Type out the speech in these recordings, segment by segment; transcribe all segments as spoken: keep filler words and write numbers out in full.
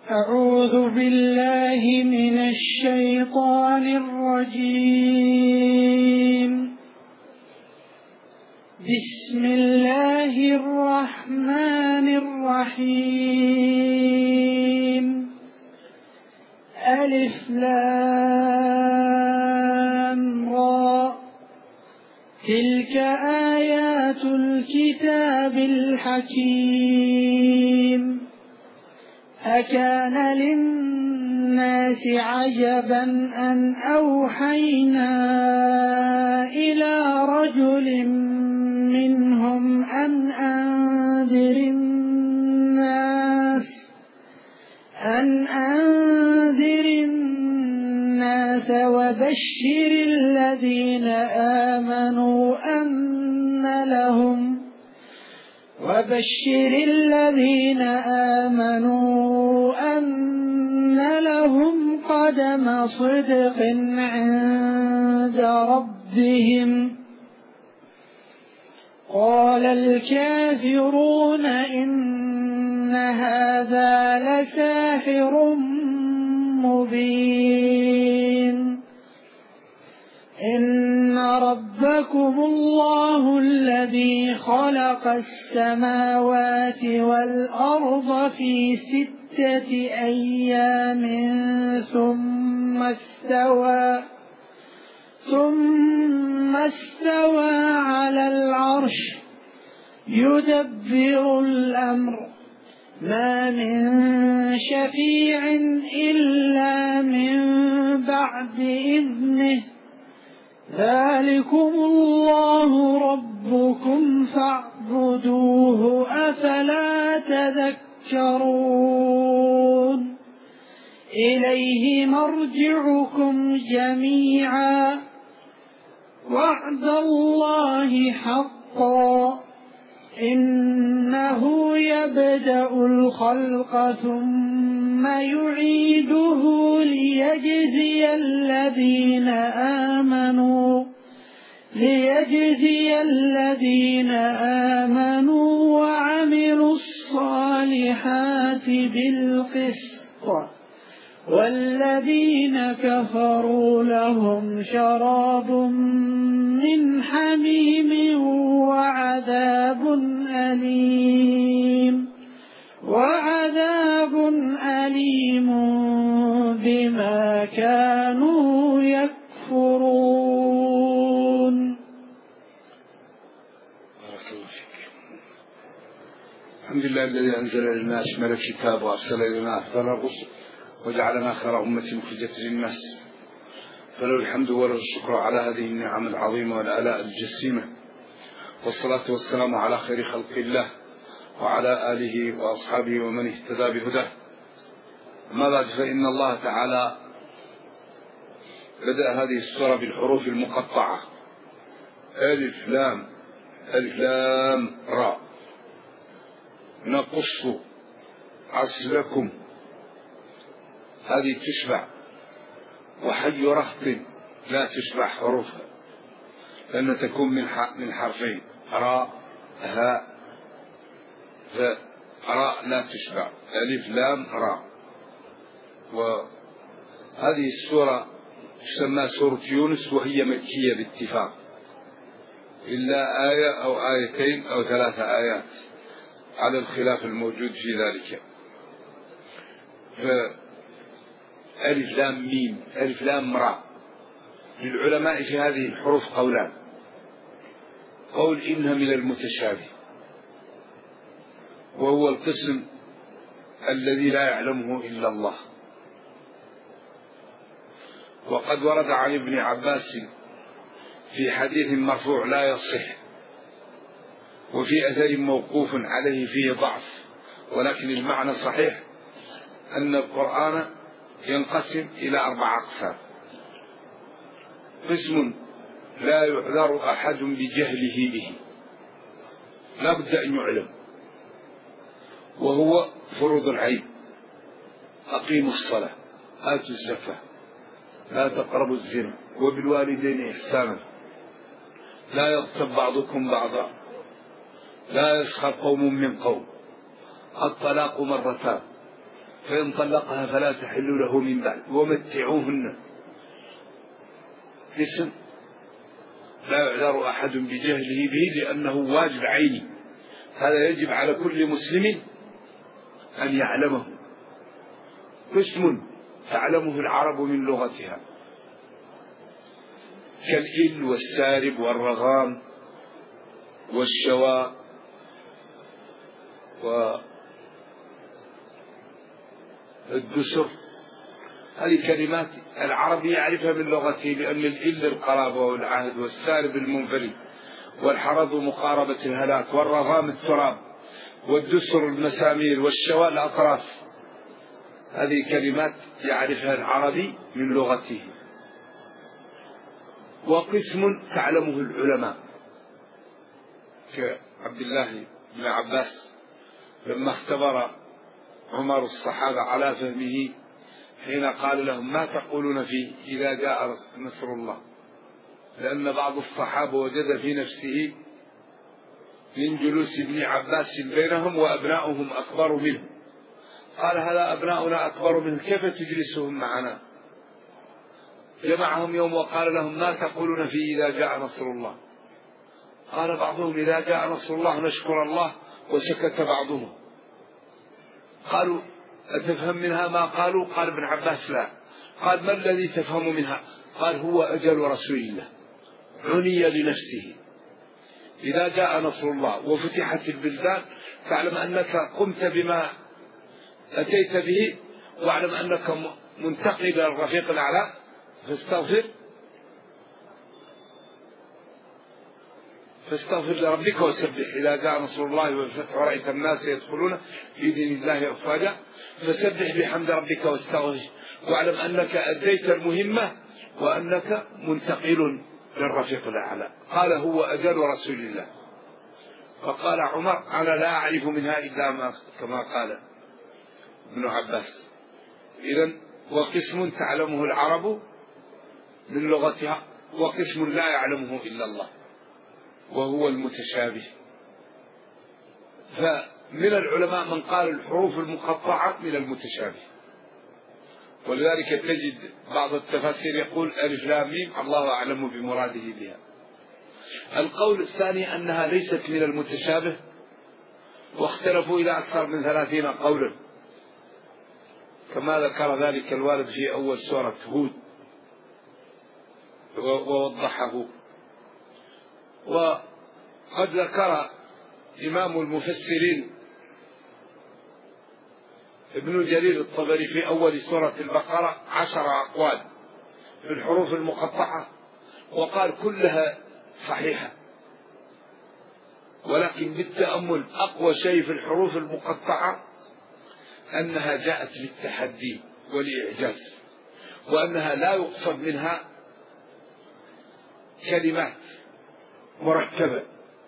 أعوذ بالله من الشيطان الرجيم. بسم الله الرحمن الرحيم. ألف لام را، تلك آيات الكتاب الحكيم. أكان للناس عجبا أن أوحينا إلى رجل منهم أن أنذر الناس أن أنذر الناس وبشر الذين آمنوا أن لهم وبشر الذين آمنوا أن لهم قدم صدق عند ربهم. قال الكافرون إن هذا لساحر مبين. إن ربكم الله الذي خلق السماوات والأرض في ستة أيام ثم استوى ثم استوى على العرش يدبر الأمر ما من شفيع إلا من بعد إذنه. ذلكم الله ربكم فاعبدوه أفلا تذكرون. إليه مرجعكم جميعا وعد الله حقا. إنه يبدأ الخلق ثم يعيده ليجزي الذين آمنوا ليجزي الذين آمنوا وعملوا الصالحات بالقسط، والذين كفروا لهم شراب من حميم وعذاب أليم وعذاب أليم بما كانوا يكفرون. بارك الله فيك. الحمد لله الذي أنزل لنا أشمل الكتاب وأرسل إلينا أفضل الرسل وجعلنا خير أمة مخرجة للناس، فله الحمد وله الشكر على هذه النعم العظيمة والآلاء الجسيمة، والصلاة والسلام على خير خلق الله وعلى آله وأصحابه ومن اهتدى بهداه. أما بعد، فإن الله تعالى بدأ هذه السورة بالحروف المقطعة ألف لام ألف لام را. نقص عسلكم، هذه تشبع، وحي رهط لا تشبع حروفها لأن تكون من من حرفين راء هاء ذا. راء لا تشبع، ألف لام راء. وهذه السورة تسمى سورة يونس، وهي مكية باتفاق إلا آية أو آيتين أو ثلاثة آيات على الخلاف الموجود في ذلك. ألف لام ميم ألف لام راء. للعلماء في هذه الحروف قولان: قول إنها من المتشابه، وهو القسم الذي لا يعلمه إلا الله. وقد ورد عن ابن عباس في حديث مرفوع لا يصح، وفي أثر موقوف عليه فيه ضعف، ولكن المعنى صحيح، أن القرآن ينقسم إلى أربع أقسام: قسم لا يعذر أحد بجهله به، لا بد أن يعلم، وهو فروض العين: أقيموا الصلاة، آتوا الزكاة، لا تقربوا الزنا، وبالوالدين إحسانا، لا يغتب بعضكم بعضا، لا يسخر قوم من قوم، الطلاق مرتان، فإن طلقها فلا تحل له من بعد ومتعوهن. اسم لا يعذر أحد بجهله به لأنه واجب عيني، هذا يجب على كل مسلم أن يعلمه. قسم تعلمه العرب من لغتها كالإل والسارب والرغام والشواء والدسر، هذه كلمات العرب يعرفها من لغته، لأن الإل القرابة والعهد، والسارب المنفرد، والحرض مقاربة الهلاك، والرغام التراب، والدسر المسامير، والشواء الأطراف، هذه كلمات يعرفها العربي من لغته. وقسم تعلمه العلماء كعبد الله بن عباس لما اختبر عمر الصحابة على فهمه حين قال لهم ما تقولون فيه إذا جاء نصر الله، لأن بعض الصحابة وجد في نفسه من جلوس ابن عباس بينهم وأبناؤهم أكبر منه، قال هذا أبناؤنا أكبر منه كيف تجلسهم معنا؟ جمعهم يوم وقال لهم ما تقولون فيه إذا جاء نصر الله؟ قال بعضهم إذا جاء نصر الله نشكر الله، وسكت بعضهم. قالوا أتفهم منها ما قالوا؟ قال ابن عباس لا. قال ما الذي تفهم منها؟ قال هو أجل رسول الله، عني لنفسه. إذا جاء نصر الله وفتحت البلدان فاعلم أنك قمت بما أتيت به، واعلم أنك منتقل إلى الرفيق الأعلى، فاستغفر فاستغفر لربك وسبح إذا جاء نصر الله والفتح ورأيت الناس يدخلون في دين الله أفواجا فسبح بحمد ربك واستغفر، واعلم أنك أديت المهمة وأنك منتقل للرفيق الأعلى. قال هو أجل رسول الله. فقال عمر أنا لا أعرف منها إلا ما كما قال ابن عباس. إذن وقسم تعلمه العرب من لغتها، وقسم لا يعلمه إلا الله وهو المتشابه. فمن العلماء من قال الحروف المقطعة من المتشابه، ولذلك تجد بعض التفاسير يقول ألف لام ميم الله أعلم بمراده بها. القول الثاني أنها ليست من المتشابه، واختلفوا إلى أكثر من ثلاثين قولا كما ذكر ذلك الوارد في أول سورة هود ووضحه. وقد ذكر إمام المفسرين ابن جرير الطبري في أول سورة البقرة عشر أقوال في الحروف المقطعة، وقال كلها صحيحة، ولكن بالتأمل أقوى شيء في الحروف المقطعة أنها جاءت للتحدي والإعجاز، وأنها لا يقصد منها كلمات مركبة،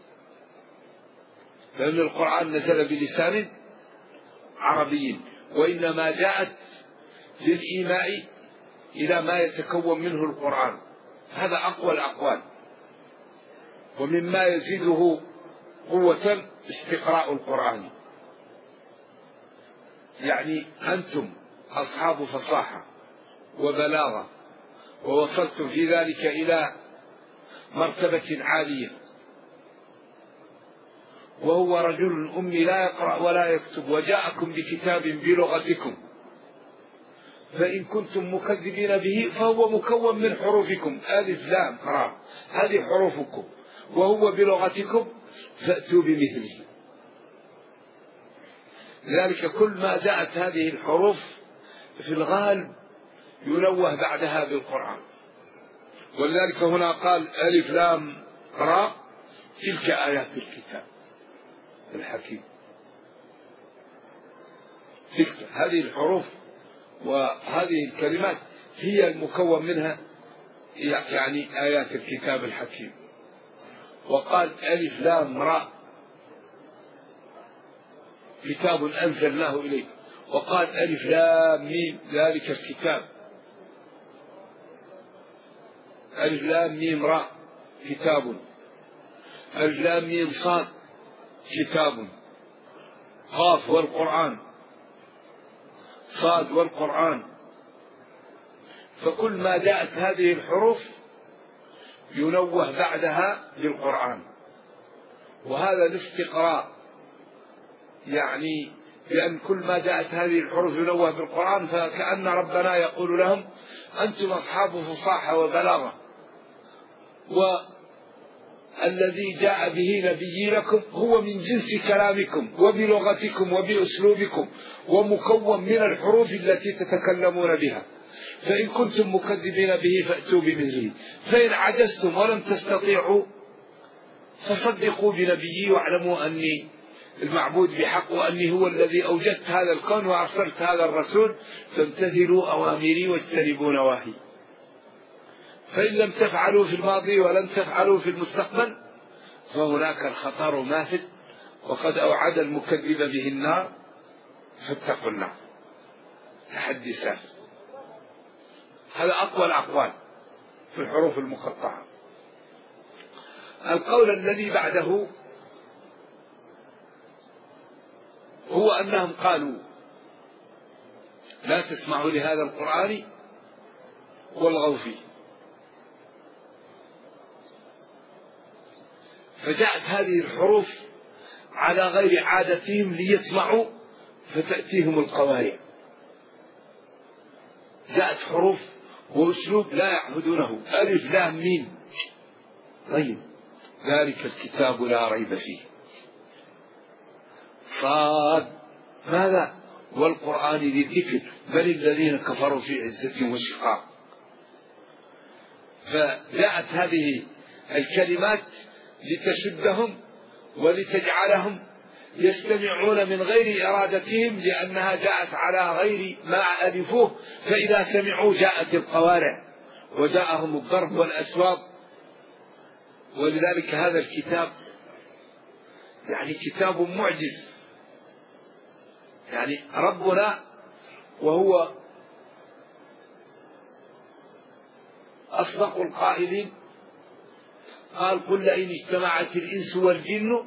لأن القرآن نزل بلسان عربي، وإنما جاءت للإيماء إلى ما يتكون منه القرآن. هذا أقوى الأقوال. ومما يزيده قوة استقراء القرآن، يعني أنتم أصحاب فصاحة وبلاغة، ووصلتم في ذلك إلى مرتبة عالية، وهو رجل أمي لا يقرأ ولا يكتب وجاءكم بكتاب بلغتكم، فإن كنتم مكذبين به فهو مكون من حروفكم ألف لام را، هذه حروفكم وهو بلغتكم فأتوا بمثله. لذلك كل ما جاءت هذه الحروف في الغالب ينوه بعدها بالقرآن، ولذلك هنا قال ألف لام را تلك آيات الكتاب الحكيم. تلك هذه الحروف وهذه الكلمات هي المكون منها يعني آيات الكتاب الحكيم. وقال ألف لام را كتاب أنزلناه إليك، وقال ألف لام ميم ذلك الكتاب، ألف لام ميم را كتاب، ألف لام ميم صاد كتاب، قاف والقرآن، صاد والقرآن، فكل ما جاءت هذه الحروف ينوه بعدها بالقرآن. وهذا الاستقراء يعني لأن كل ما جاءت هذه الحروف ينوه بالقرآن، فكأن ربنا يقول لهم أنتم أصحاب فصاحة وبلاغة، والذي جاء به نبي لكم هو من جنس كلامكم وبلغتكم وبأسلوبكم، ومكون من الحروف التي تتكلمون بها، فإن كنتم مكذبين به فأتوا بمثله، فإن عجزتم ولم تستطيعوا فصدقوا بنبيي واعلموا أني المعبود بحق، وأني هو الذي أوجدت هذا الكون وأرسلت هذا الرسول، فامتثلوا أوامري واجتنبوا نواهي. فإن لم تفعلوا في الماضي ولن تفعلوا في المستقبل فهناك الخطر ماثل، وقد أوعد المكذب به النار فاتقوا النار. تحدي سافر. هذا أقوى الأقوال في الحروف المقطعة. القول الذي بعده هو أنهم قالوا لا تسمعوا لهذا القرآن والغوا فيه، فجاءت هذه الحروف على غير عادتهم ليسمعوا فتأتيهم القوارع. جاءت حروف وأسلوب لا يعهدونه، ألف لام ميم. طيب ذلك الكتاب لا ريب فيه. صاد ماذا؟ والقرآن ذي الذكر بل الذين كفروا في عزة وشقاق. فجاءت هذه الكلمات لتشدهم ولتجعلهم يستمعون من غير إرادتهم، لأنها جاءت على غير ما ألفوه، فإذا سمعوا جاءت القوارع وجاءهم الضرب والأسواق. ولذلك هذا الكتاب يعني كتاب معجز. يعني ربنا وهو أصدق القائلين قال قل لئن اجتمعت الإنس والجن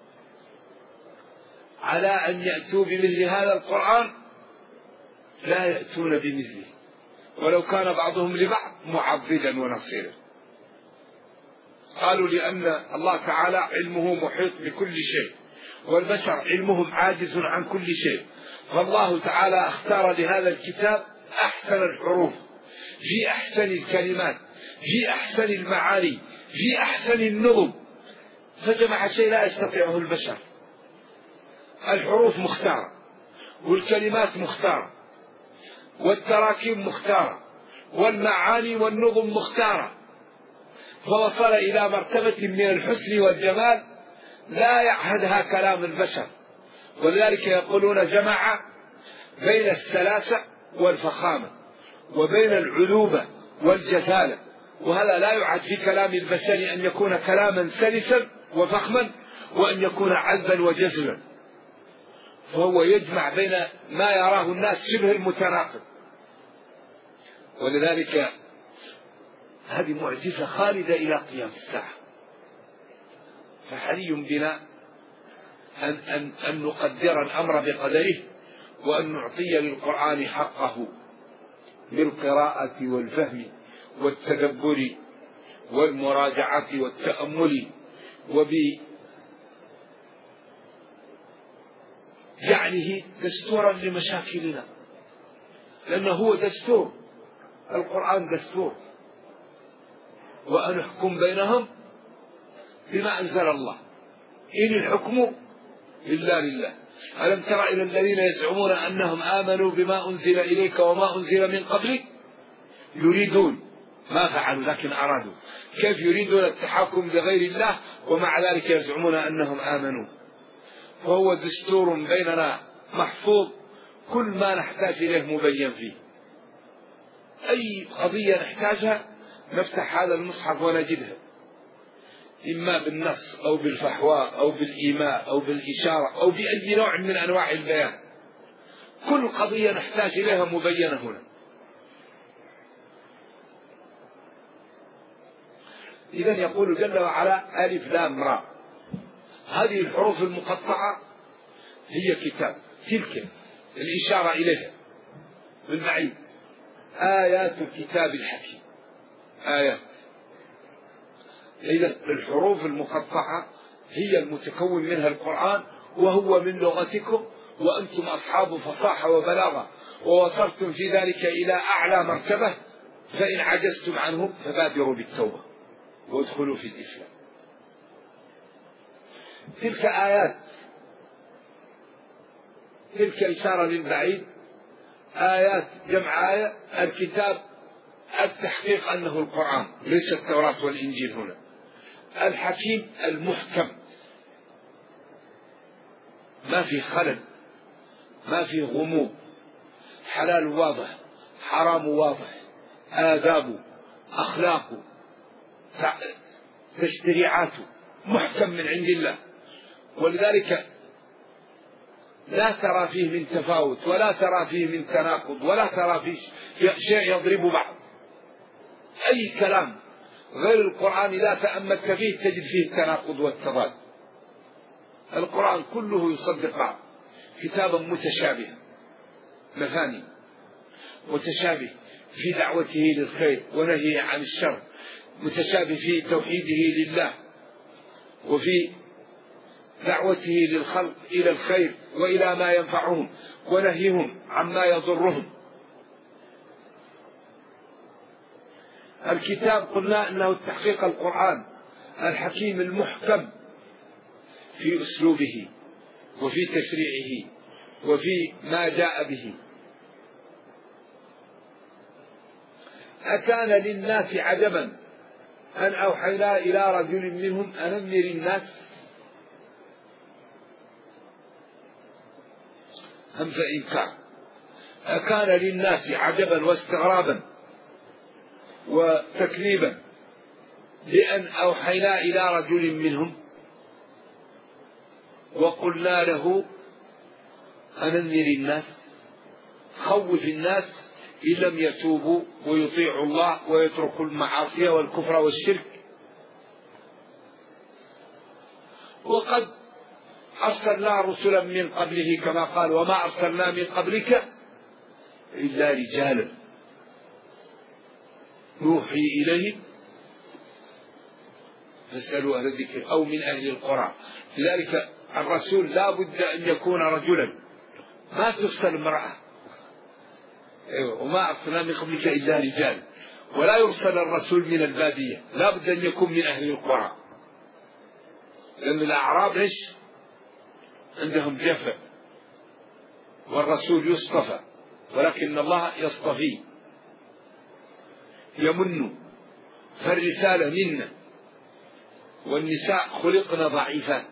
على أن يأتوا بمثل هذا القرآن لا يأتون بمثله ولو كان بعضهم لبعض معضدا ونصيرا. قالوا لأن الله تعالى علمه محيط بكل شيء، والبشر علمهم عاجز عن كل شيء، فالله تعالى اختار لهذا الكتاب أحسن الحروف في أحسن الكلمات في أحسن المعاني في أحسن النظم، فجمع شيء لا يستطيعه البشر. الحروف مختارة والكلمات مختارة والتراكيب مختارة والمعاني والنظم مختارة، فوصل إلى مرتبة من الحسن والجمال لا يعهدها كلام البشر. ولذلك يقولون جمع بين السلاسة والفخامة وبين العذوبة والجسالة، وهذا لا يعد في كلام البشر أن يكون كلاما سلسا وفخما وأن يكون عذبا وجزلا، فهو يجمع بين ما يراه الناس شبه المتناقض. ولذلك هذه معجزة خالدة إلى قيام الساعة. فحري بنا أن, أن, أن نقدر الأمر بقدره، وأن نعطي للقرآن حقه بالقراءة والفهم والتدبر والمراجعة والتأمل، وبجعله دستورا لمشاكلنا، لأنه هو دستور. القرآن دستور، وأن نحكم بينهم بما أنزل الله، إن الحكم إلا لله. ألم تر إلى الذين يزعمون أنهم آمنوا بما أنزل إليك وما أنزل من قبلك يريدون ما فعلوا لكن أرادوا، كيف يريدون التحاكم لغير الله ومع ذلك يزعمون أنهم آمنوا. فهو دستور بيننا محفوظ، كل ما نحتاج إليه مبين فيه. أي قضية نحتاجها نفتح هذا المصحف ونجدها، إما بالنص أو بالفحواء أو بالإيماء أو بالإشارة أو بأي نوع من أنواع البيان. كل قضية نحتاج إليها مبينة هنا. إذن يقول جل وعلا ألف لام را، هذه الحروف المقطعة هي كتاب، تلك الإشارة إليها من بعيد. آيات الكتاب الحكيم، آيات. إذا الحروف المقطعة هي المتكون منها القرآن، وهو من لغتكم، وأنتم أصحاب فصاحة وبلاغة، ووصلتم في ذلك إلى أعلى مرتبة، فإن عجزتم عنه فبادروا بالتوبة وادخلوا في الإسلام. تلك آيات، تلك إشارة من بعيد. آيات جمع آية. الكتاب التحقيق أنه القرآن ليس التوراة والإنجيل. هنا الحكيم المحكم، ما في خلل، ما في غموض، حلال واضح، حرام واضح، آداب، أخلاق، تشريعاته محكم من عند الله. ولذلك لا ترى فيه من تفاوت، ولا ترى فيه من تناقض، ولا ترى فيه شيء يضرب بعض. أي كلام غير القرآن لا تأملت فيه تجد فيه التناقض والتضاد. القرآن كله يصدق بعض. كتابا متشابها مثاني، متشابه في دعوته للخير ونهيه عن الشر، متشابه في توحيده لله وفي دعوته للخلق إلى الخير وإلى ما ينفعهم ونهيهم عما يضرهم. الكتاب قلنا أنه التحقيق القرآن الحكيم المحكم في أسلوبه وفي تشريعه وفي ما جاء به. أكان للناس عجبا أن أوحينا إلى رجل منهم أن أنذر الناس. همزة إنكار. أكان للناس عجبا واستغرابا وتكذيبا بأن أوحينا إلى رجل منهم وقلنا له أن أنذر الناس، خوف الناس إن لم يتوبوا ويطيعوا الله ويتركوا المعاصي والكفر والشرك. وقد أرسلنا رسلا من قبله كما قال وما أرسلنا من قبلك إلا رجالا نوحي إليه فاسألوا أهل الذكر أو من أهل القرى. لذلك الرسول لا بد أن يكون رجلا، ما ترسل امرأة. وما أرسلنا من قبلك إلا رجال. ولا يرسل الرسول من البادية، لا بد أن يكون من أهل القرى، لأن الأعراب إيش عندهم جفا، والرسول يصطفى، ولكن الله يصطفي يمن. فالرسالة منا، والنساء خلقنا ضعيفات.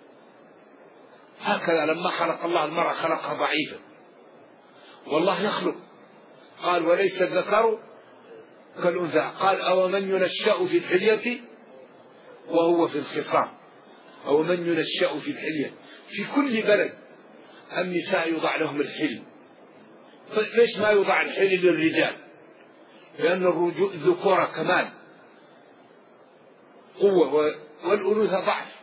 هكذا لما خلق الله المرأة خلقها ضعيفة، والله يخلق قال وليس الذكر كالأنثى. قال أو من ينشأ في الحلية وهو في الخصام، أو من ينشأ في الحلية. في كل بلد النساء يوضع لهم الحلي. ليش ما يوضع الحلي للرجال؟ لأن الذكورة كمال قوة والأنوثة ضعف.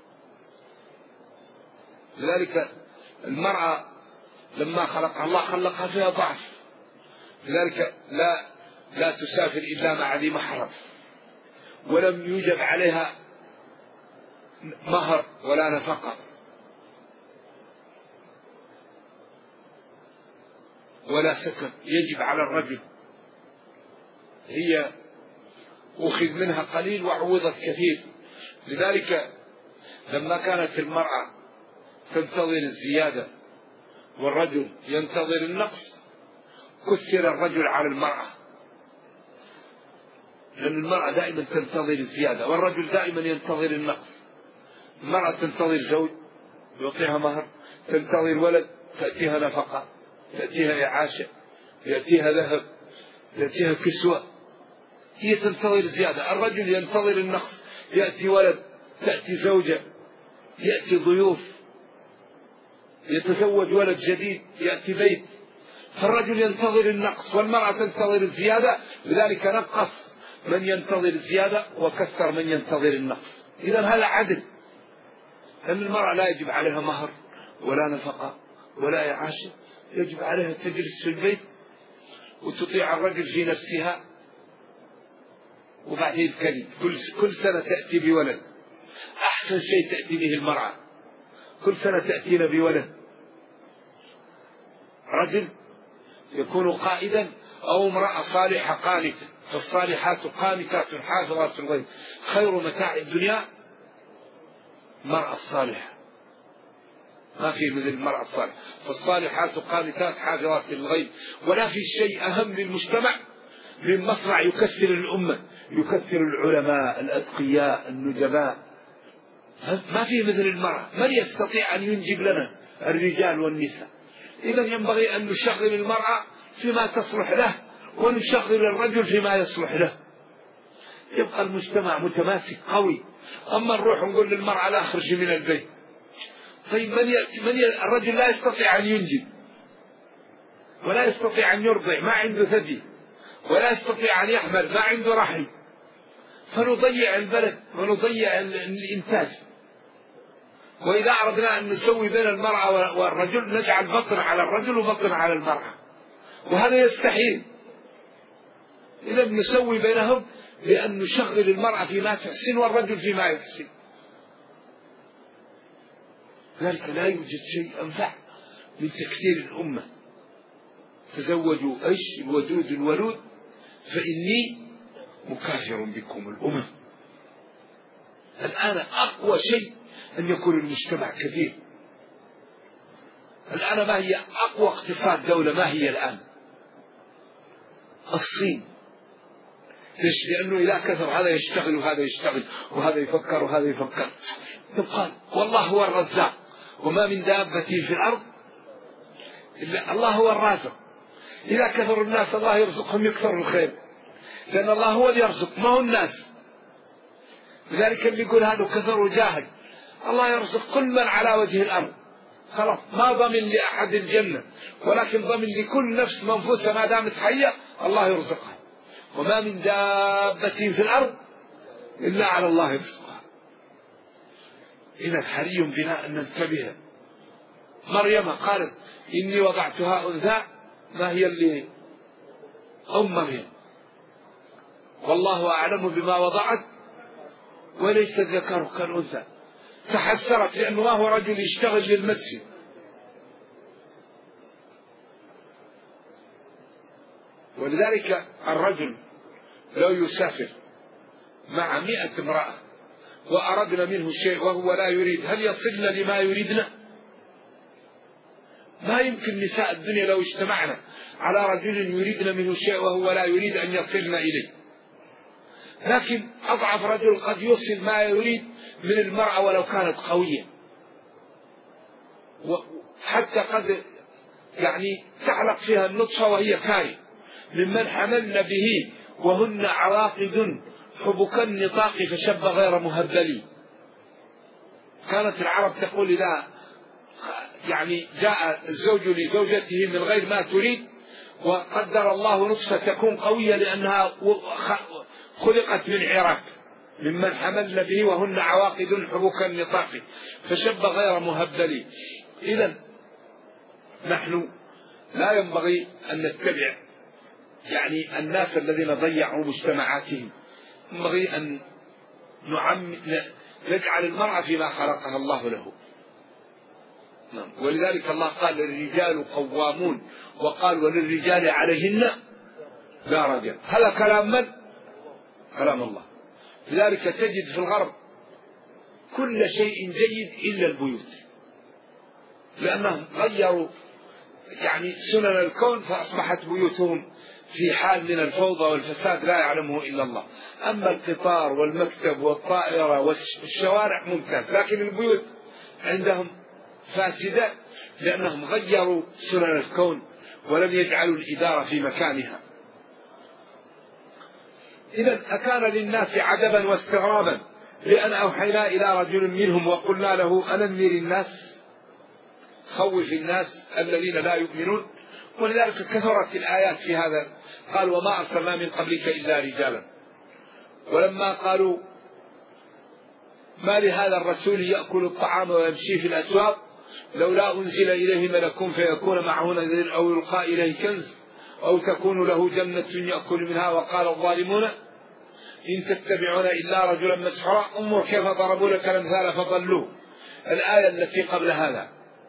لذلك المرأة لما خلقها الله خلقها فيها ضعف. لذلك لا لا تسافر إلا مع ذي محرم، ولم يوجب عليها مهر ولا نفقة ولا سكن. يجب على الرجل، هي أخذ منها قليل وعوضت كثير. لذلك لما كانت المرأة تنتظر الزيادة والرجل ينتظر النقص كثر الرجل على المرأة، لأن المرأة دائما تنتظر الزيادة والرجل دائما ينتظر النقص. المرأة تنتظر زوج يعطيها مهر، تنتظر ولد تأتيها نفقة، تأتيها إعاشة، يأتيها ذهب، يأتيها كسوة. هي تنتظر الزيادة. الرجل ينتظر النقص، يأتي ولد، تأتي زوجة، يأتي ضيوف، يتزوج ولد جديد، يأتي بيت. فالرجل ينتظر النقص والمرأة تنتظر الزيادة. لذلك نقص من ينتظر الزيادة وكثر من ينتظر النقص. إذا هذا عدل، لأن المرأة لا يجب عليها مهر ولا نفقة ولا إعاشة، يجب عليها تجلس في البيت وتطيع الرجل في نفسها، وبعدين تلد كل كل سنة تأتي بولد. أحسن شيء تأتي به المرأة، كل سنة تأتينا بولد، رجل يكون قائدا أو امرأة صالحة قانتة، فالصالحات قانتات حافظات للغيب. خير متاع الدنيا المرأة الصالحة، ما في مثل المرأة الصالحة. فالصالحات قانتات حافظات للغيب. ولا في شيء أهم للمجتمع من مصنع يكثر الأمة، يكثر العلماء الأتقياء النجباء. ما في مثل المرأة. من يستطيع أن ينجب لنا؟ الرجال والنساء. إذا ينبغي أن نشغل المرأة فيما تصلح له، ونشغل الرجل فيما يصلح له، يبقى المجتمع متماسك قوي. أما نروح نقول للمرأة لا أخرج من البيت، طيب من يأتي من ي... الرجل لا يستطيع أن ينجب، ولا يستطيع أن يرضع، ما عنده ثدي، ولا يستطيع أن يحمل، ما عنده رحم، فنضيع البلد ونضيع الإنتاج. وإذا أردنا أن نسوي بين المرأة والرجل نجعل بطن على الرجل وبطن على المرأة، وهذا يستحيل. إذا نسوي بينهم بأن نشغل المرأة فيما تحسن والرجل فيما يحسن. ذلك لا يوجد شيء أنفع من تكثير الأمة. تزوجوا إيش الودود الولود فإني مكافر بكم الأمم. الآن أقوى شيء أن يكون المجتمع كثير. الآن ما هي أقوى اقتصاد دولة؟ ما هي الآن؟ الصين. ليش؟ لأنه إذا كثر هذا يشتغل وهذا يشتغل وهذا يفكر وهذا يفكر. يقال والله هو الرزاق وما من دابة في الأرض إلا الله هو الرازق. إذا كثر الناس الله يرزقهم يكثر الخير، لأن الله هو اللي يرزق ما هو الناس. لذلك اللي يقول هذا كثر وجاهد، الله يرزق كل من على وجه الأرض، خلاص ما ضمن لأحد الجنة، ولكن ضمن لكل نفس منفوسة ما دامت حية الله يرزقها. وما من دابة في الأرض إلا على الله يرزقها. إذا حري بنا أن ننتبه. مريم قالت إني وضعتها أنثى، ما هي اللي أم مريم؟ والله أعلم بما وضعت وليس الذكر كالأنثى. تحسرت لأنه ما هو رجل يشتغل للمسجد. ولذلك الرجل لو يسافر مع مئة امرأة وأردنا منه شيء وهو لا يريد، هل يصلنا لما يريدنا؟ ما يمكن. نساء الدنيا لو اجتمعنا على رجل يريدنا منه شيء وهو لا يريد أن يصلنا إليه. لكن أضعف رجل قد يوصل ما يريد من المرأة ولو كانت قوية، حتى قد يعني تعلق فيها النطفة وهي كاري. ممن حملن به وهن عواقد حبك النطاق فشب غير مهبلي. كانت العرب تقول إذا يعني جاء الزوج لزوجته من غير ما تريد وقدر الله نطفة تكون قوية لأنها خلقت من عراق، ممن حملن به وهن عواقد حبك النطاق فشب غير مهبلي. إذن نحن لا ينبغي أن نتبع يعني الناس الذين ضيعوا مجتمعاتهم. ينبغي أن نعم نجعل المرأة فيما خلقها الله له. ولذلك الله قال للرجال قوامون، وقال وللرجال عليهن درجة. هذا كلام من؟ كلام الله. لذلك تجد في الغرب كل شيء جيد إلا البيوت، لأنهم غيروا يعني سنن الكون فأصبحت بيوتهم في حال من الفوضى والفساد لا يعلمه إلا الله. أما القطار والمكتب والطائرة والشوارع ممتاز، لكن البيوت عندهم فاسدة لأنهم غيروا سنن الكون ولم يجعلوا الإدارة في مكانها. إذا أكان للناس عجبا واستغرابا لأن أوحينا إلى رجل منهم وقلنا له أن أنذر الناس خوف الناس الذين لا يؤمنون. ولذلك كثرت الآيات في هذا. قال وما أرسلنا من قبلك إلا رجالا. ولما قالوا ما لهذا الرسول يأكل الطعام ويمشي في الأسواق لولا أنزل إليه ملك فيكون معه نذير أو يلقى إليه كنز أو تكون له جنة يأكل منها وقال الظالمون إن تتبعون إلا رجلا مسحورا. انظر كيف ضربوا لك الأمثال فضلوا. الآية التي قبل هذا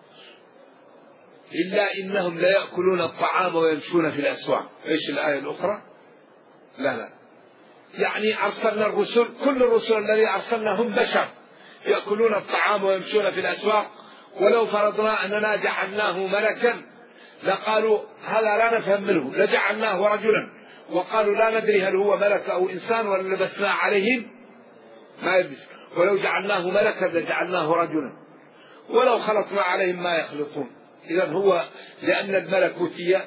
إلا إنهم لا يأكلون الطعام ويمشون في الأسواق. إيش الآية الأخرى؟ لا لا يعني أرسلنا الرسل، كل الرسل الذي أرسلناهم بشر يأكلون الطعام ويمشون في الأسواق. ولو فرضنا أننا جعلناه ملكا لقالوا هذا لا نفهم منه، لجعلناه رجلا وقالوا لا ندري هل هو ملك أو إنسان ولا لبسنا عليهم ما يلبس. ولو جعلناه ملكا لجعلناه رجلا ولو خلطنا عليهم ما يخلطون. إذن هو لأن الملكوتية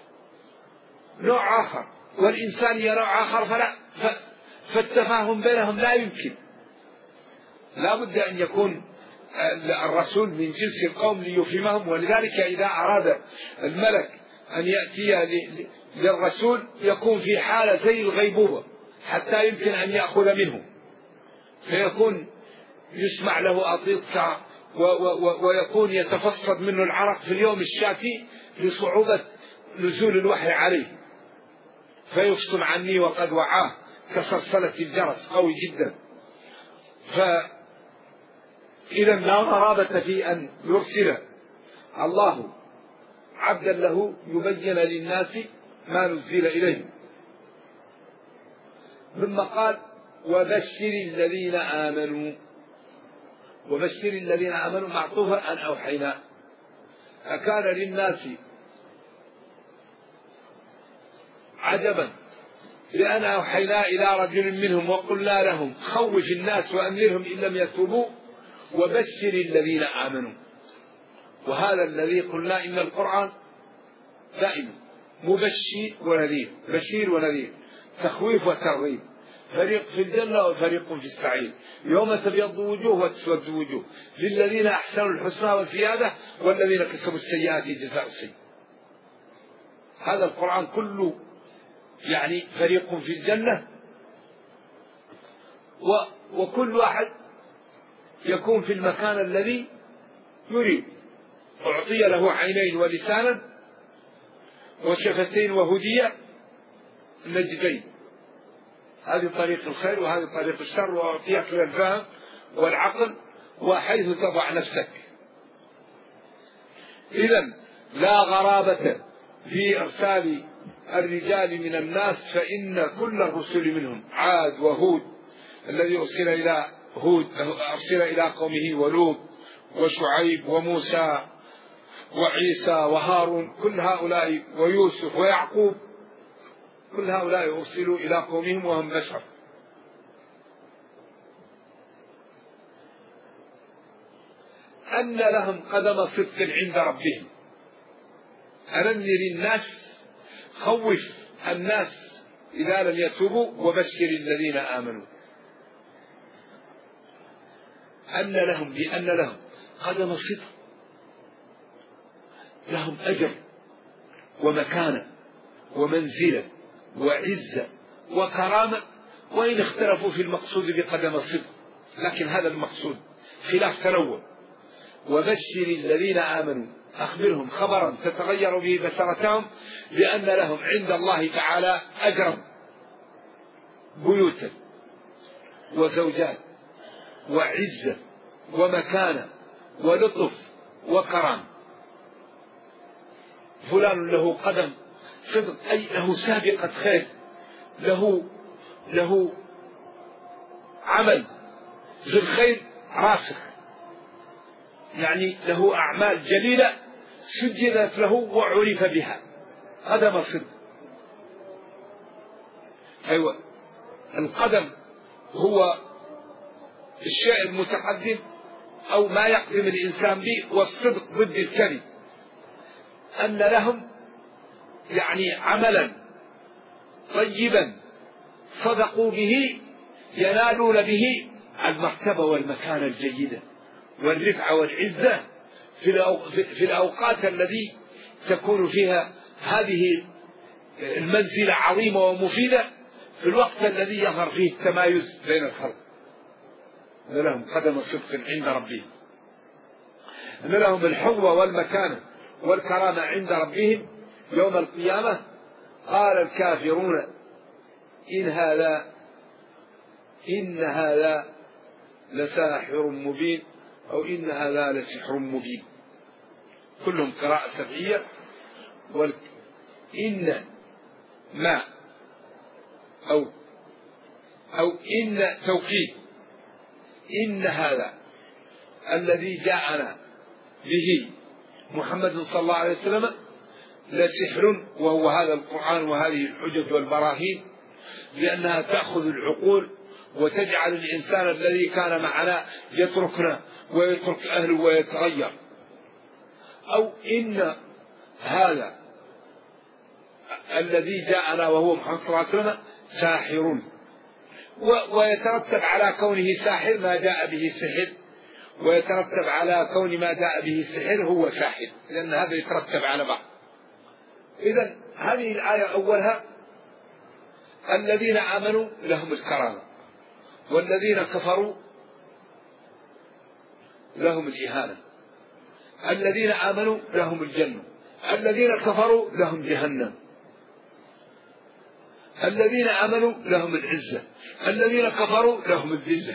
نوع آخر والإنسانية نوع آخر، فلا فالتفاهم بينهم لا يمكن. لا بد أن يكون الرسول من جنس القوم ليفهمهم. ولذلك إذا أراد الملك أن يأتي للرسول يكون في حالة زي الغيبوبة حتى يمكن أن يأخذ منه، فيكون يسمع له أطيط ويكون يتفصد منه العرق في اليوم الشافي لصعوبة نزول الوحي عليه، فيفصل عني وقد وعاه كصلصلة الجرس قوي جدا. فإذا لا غرابة في أن يرسل الله عبدا له يبين للناس ما نزل إليهم. ثم قال وبشر الذين آمنوا. وبشر الذين آمنوا معطوفة أن أوحينا. أكان للناس عجبا لأن أوحينا إلى رجل منهم وقلنا لهم خوف الناس وأنذرهم إن لم يتوبوا وبشر الذين آمنوا. وهذا الذي قلنا إن القرآن دائما مبشر ونذير، بشير ونذير، تخويف وترغيب، فريق في الجنة وفريق في السعير، يوم تبيض وجوه وتسود وجوه، للذين أحسنوا الحسنى والزيادة والذين كسبوا السيئات جزاء السيئة. هذا القرآن كله يعني فريق في الجنة وكل واحد يكون في المكان الذي يريد. أعطي له عينين ولسانا وشفتين وهدية النجدين، هذه طريق الخير وهذه طريق الشر، وأعطيك الفهم والعقل وحيث تضع نفسك. إذن لا غرابة في إرسال الرجال من الناس، فإن كل الرسل منهم عاد وهود الذي أرسل إلى هود أرسل إلى قومه، ولوط وشعيب وموسى وعيسى وهارون، كل هؤلاء ويوسف ويعقوب، كل هؤلاء أرسلوا إلى قومهم وهم بشر. أن لهم قدم صدق عند ربهم. أنذر الناس، خوف الناس إذا لم يتوبوا، وبشر الذين آمنوا. أن لهم بأن لهم قدم صدق، لهم أجر ومكانة ومنزلة وعزة وكرامة، وإن اختلفوا في المقصود بقدم الصدق، لكن هذا المقصود خلاف تنوع. وبشر الذين آمنوا، أخبرهم خبرا تتغير به بشرتهم بأن لهم عند الله تعالى أجرا، بيوتا وزوجات وعزة ومكانة ولطف وكرامة. فلان له قدم صدق، أي له سابقة خير، له له عمل في الخير راسخ، يعني له أعمال جليلة سجلت له وعرف بها، قدم الصدق. أيوة، القدم هو الشيء المتقدم أو ما يقدم الإنسان به، والصدق ضد الكذب. أن لهم يعني عملا طيبا صدقوا به ينالون به المرتبة والمكانة الجيدة والرفعة والعزة في الأوقات التي تكون فيها هذه المنزلة عظيمة ومفيدة، في الوقت الذي يظهر فيه التمايز بين الخلق. أن لهم قدم صدق عند ربهم، أن لهم الحظوة والمكانة والكرامة عند ربهم يوم القيامة، قال الكافرون إن هذا إن هذا لساحر مبين أو إن هذا لسحر مبين، كلهم قراءة سبعية. إن ما أو أو إن توكيد، إن هذا الذي جاءنا به محمد صلى الله عليه وسلم لسحر، وهو هذا القرآن وهذه الحجج والبراهين، لأنها تأخذ العقول وتجعل الإنسان الذي كان معنا يتركنا ويترك أهله ويتغير. أو إن هذا الذي جاءنا وهو محمد صلى الله عليه وسلم ساحر، ويترتب على كونه ساحر ما جاء به سحر، ويترتب على كون ما جاء به السحر هو ساحر، لأن هذا يترتب على بعض. إذن هذه الآية أولها الذين آمنوا لهم الكرامة، والذين كفروا لهم الإهانة. الذين آمنوا لهم الجنة، الذين كفروا لهم جهنم. الذين آمنوا لهم العزة، الذين كفروا لهم الذلة.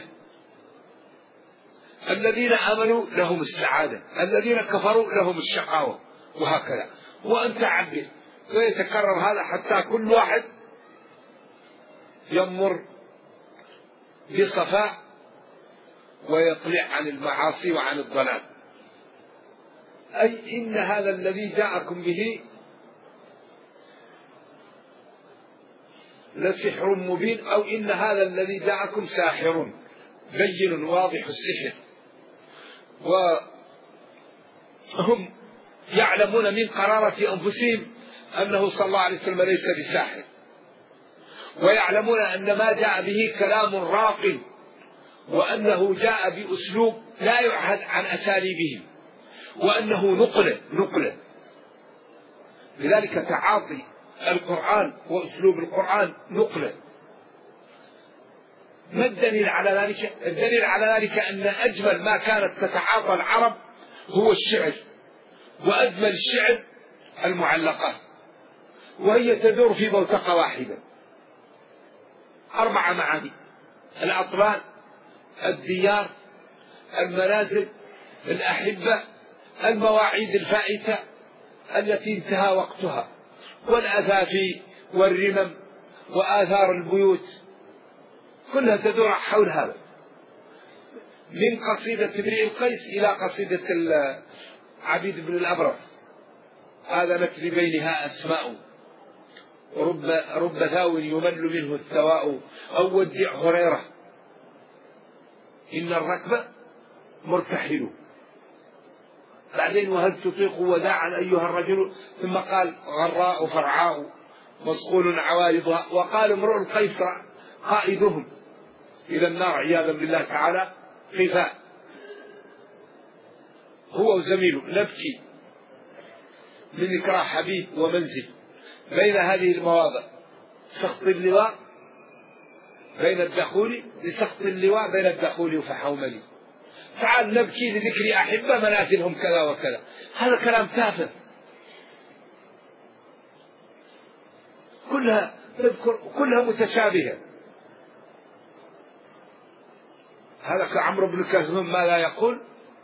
الذين آمنوا لهم السعادة، الذين كفروا لهم الشقاوة، وهكذا. وأنت عبد ويتكرر هذا حتى كل واحد يمر بصفاء ويطلع عن المعاصي وعن الضلال. أي إن هذا الذي جاءكم به لسحر مبين، أو إن هذا الذي جاءكم ساحر بين واضح السحر. وهم يعلمون من قرارة أنفسهم أنه صلى الله عليه وسلم ليس بساحر، ويعلمون أن ما جاء به كلام راق، وأنه جاء بأسلوب لا يعهد عن أساليبهم، وأنه نقلة نقلة. لذلك تعاطي القرآن وأسلوب القرآن نقلة. ما الدليل على ذلك؟ الدليل على ذلك أن أجمل ما كانت تتعاطى العرب هو الشعر، وأجمل الشعر المعلقات، وهي تدور في بوتقة واحدة، أربع معاني: الأطلال، الديار، المنازل، الأحبة، المواعيد الفائتة التي انتهى وقتها، والأثافي والرمم وآثار البيوت، كلها تدور حول هذا، من قصيدة امرئ القيس إلى قصيدة عبيد بن الأبرص. هذا نتري بينها أسماء، رب, رب ثاو يمل منه الثواء، أو ودع هريرة إن الركب مرتحل. بعدين وهل تطيق وداعا أيها الرجل، ثم قال غراء فرعاء مصقول عوارضها، وقال امرؤ القيس قائدهم إلى النار عياذا بالله تعالى خفاء، هو وزميله نبكي من إكراه حبيب ومنزل بين هذه المواضع، سخط اللواء بين الدخول لسخط اللواء بين الدخول فحوملي، تعال نبكي لذكر أحبة منازلهم كذا وكذا. هذا كلام تافه، كلها تذكر كلها متشابهة. هذا كعمرو بن كلثوم ماذا يقول؟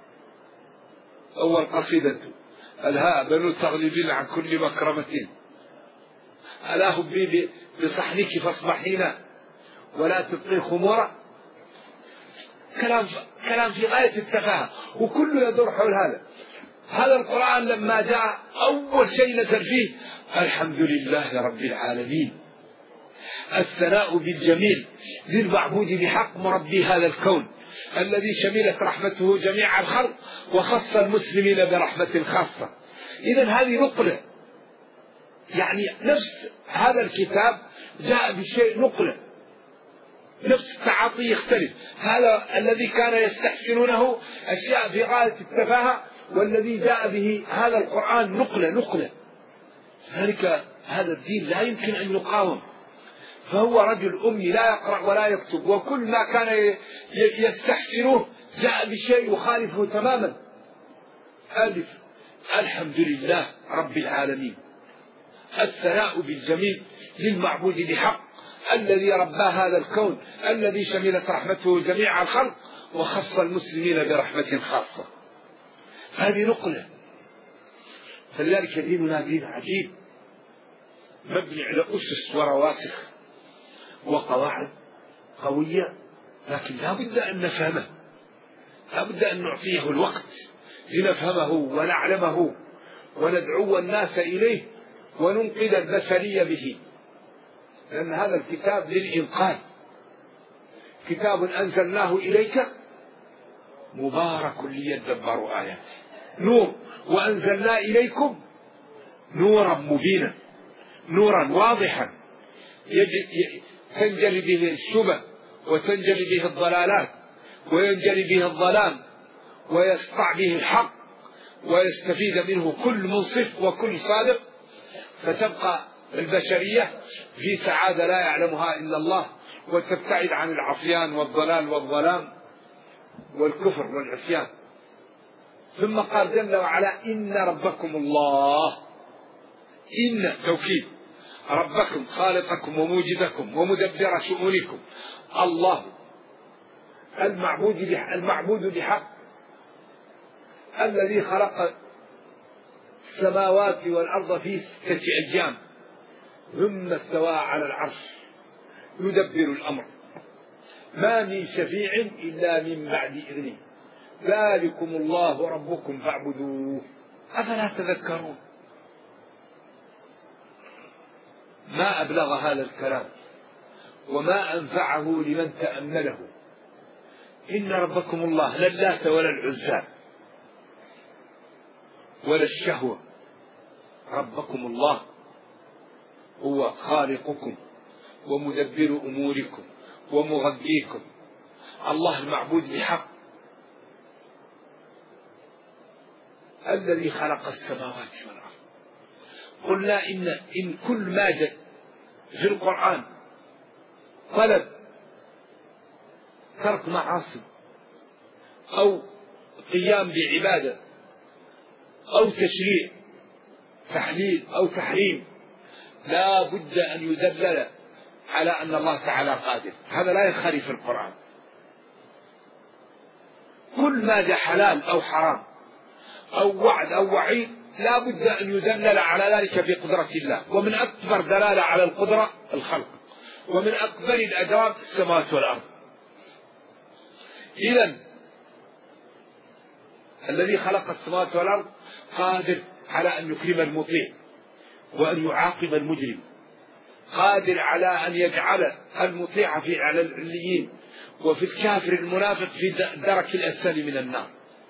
أول قصيدة: الها بنو تغلبين عن كل مكرمة، ألا هبي بصحنك فاصبحينا ولا تبقي خمورا. كلام كلام في غاية التفاهة، وكله يدور حول هذا. هذا القرآن لما جاء أول شيء نزل فيه الحمد لله رب العالمين، الثناء بالجميل للمعبود بحق مربي هذا الكون، الذي شملت رحمته جميع الخلق وخص المسلمين برحمة خاصة. إذن هذه نقلة، يعني نفس هذا الكتاب جاء بشيء نقلة، نفس التعاطي يختلف. هذا الذي كان يستحسنونه أشياء في غاية التفاهة، والذي جاء به هذا القرآن نقلة نقلة. ذلك هذا الدين لا يمكن أن يقاوم، فهو رجل أمي لا يقرأ ولا يكتب، وكل ما كان يستحسنه جاء بشيء يخالفه تماما. ألف الحمد لله رب العالمين، الثناء بالجميل للمعبود بحق الذي ربى هذا الكون، الذي شملت رحمته جميع الخلق وخص المسلمين برحمة خاصة. هذه نقلة. فلذلك ديننا دين عجيب مبني على أسس ورواسخ وقواعد قوية، لكن لا بد أن نفهمه، لا بد أن نعطيه الوقت لنفهمه ونعلمه وندعو الناس إليه وننقذ البشرية به، لأن هذا الكتاب للإنقاذ، كتاب أنزلناه إليك مبارك ليدبروا آياته، نور، وأنزلنا إليكم نورا مبينا، نورا واضحا تنجلي به الشبه وتنجلي به الضلالات وينجلي به الظلام ويسطع به الحق ويستفيد منه كل منصف وكل صادق، فتبقى البشرية في سعادة لا يعلمها إلا الله، وتبتعد عن العصيان والضلال والظلام والكفر والعصيان. ثم قال جل وعلا إن ربكم الله، إن توكيد، ربكم خالقكم وموجدكم ومدبر شؤونكم، الله المعبود المعبود بحق الذي خلق السماوات والأرض في ستة أيام ثم استوى على العرش يدبر الأمر ما من شفيع إلا من بعد إذنه ذلكم الله ربكم فاعبدوه أفلا تذكرون. ما أبلغ هذا الكلام وما أنفعه لمن تأمله. إن ربكم الله لا اللات ولا العزى ولا الشهوة، ربكم الله هو خالقكم ومدبر أموركم ومغذيكم، الله المعبود بحق الذي خلق السماوات والأرض. قلنا إن, إن كل ما جاء في القرآن طلب ترك معاصي أو قيام بعبادة أو تشريع تحليل أو تحريم لا بد أن يدلل على أن الله تعالى قادر، هذا لا يخالف في القرآن. كل ما جاء حلال أو حرام أو وعد أو وعيد لا بد أن يدلل على ذلك بقدرة الله، ومن أكبر دلالة على القدرة الخلق، ومن أكبر الأدواب السماوات والأرض. إذن الذي خلق السماوات والأرض قادر على أن يكرم المطيع وأن يعاقب المجرم، قادر على أن يجعل المطيع في أعلى العليين وفي الكافر المنافق في الدرك الأسفل من النار.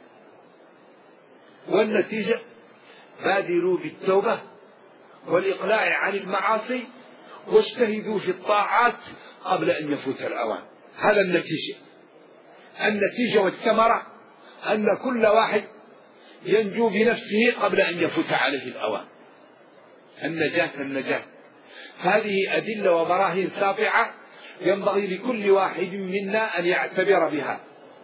والنتيجة بادروا بالتوبة والإقلاع عن المعاصي واجتهدوا في الطاعات قبل أن يفوت الأوان. هذا النتيجة. النتيجة والثمرة أن كل واحد ينجو بنفسه قبل أن يفوت عليه الأوان. النجاة النجاة. هذه أدلة وبراهين ساطعة ينبغي لكل واحد منا أن يعتبر بها.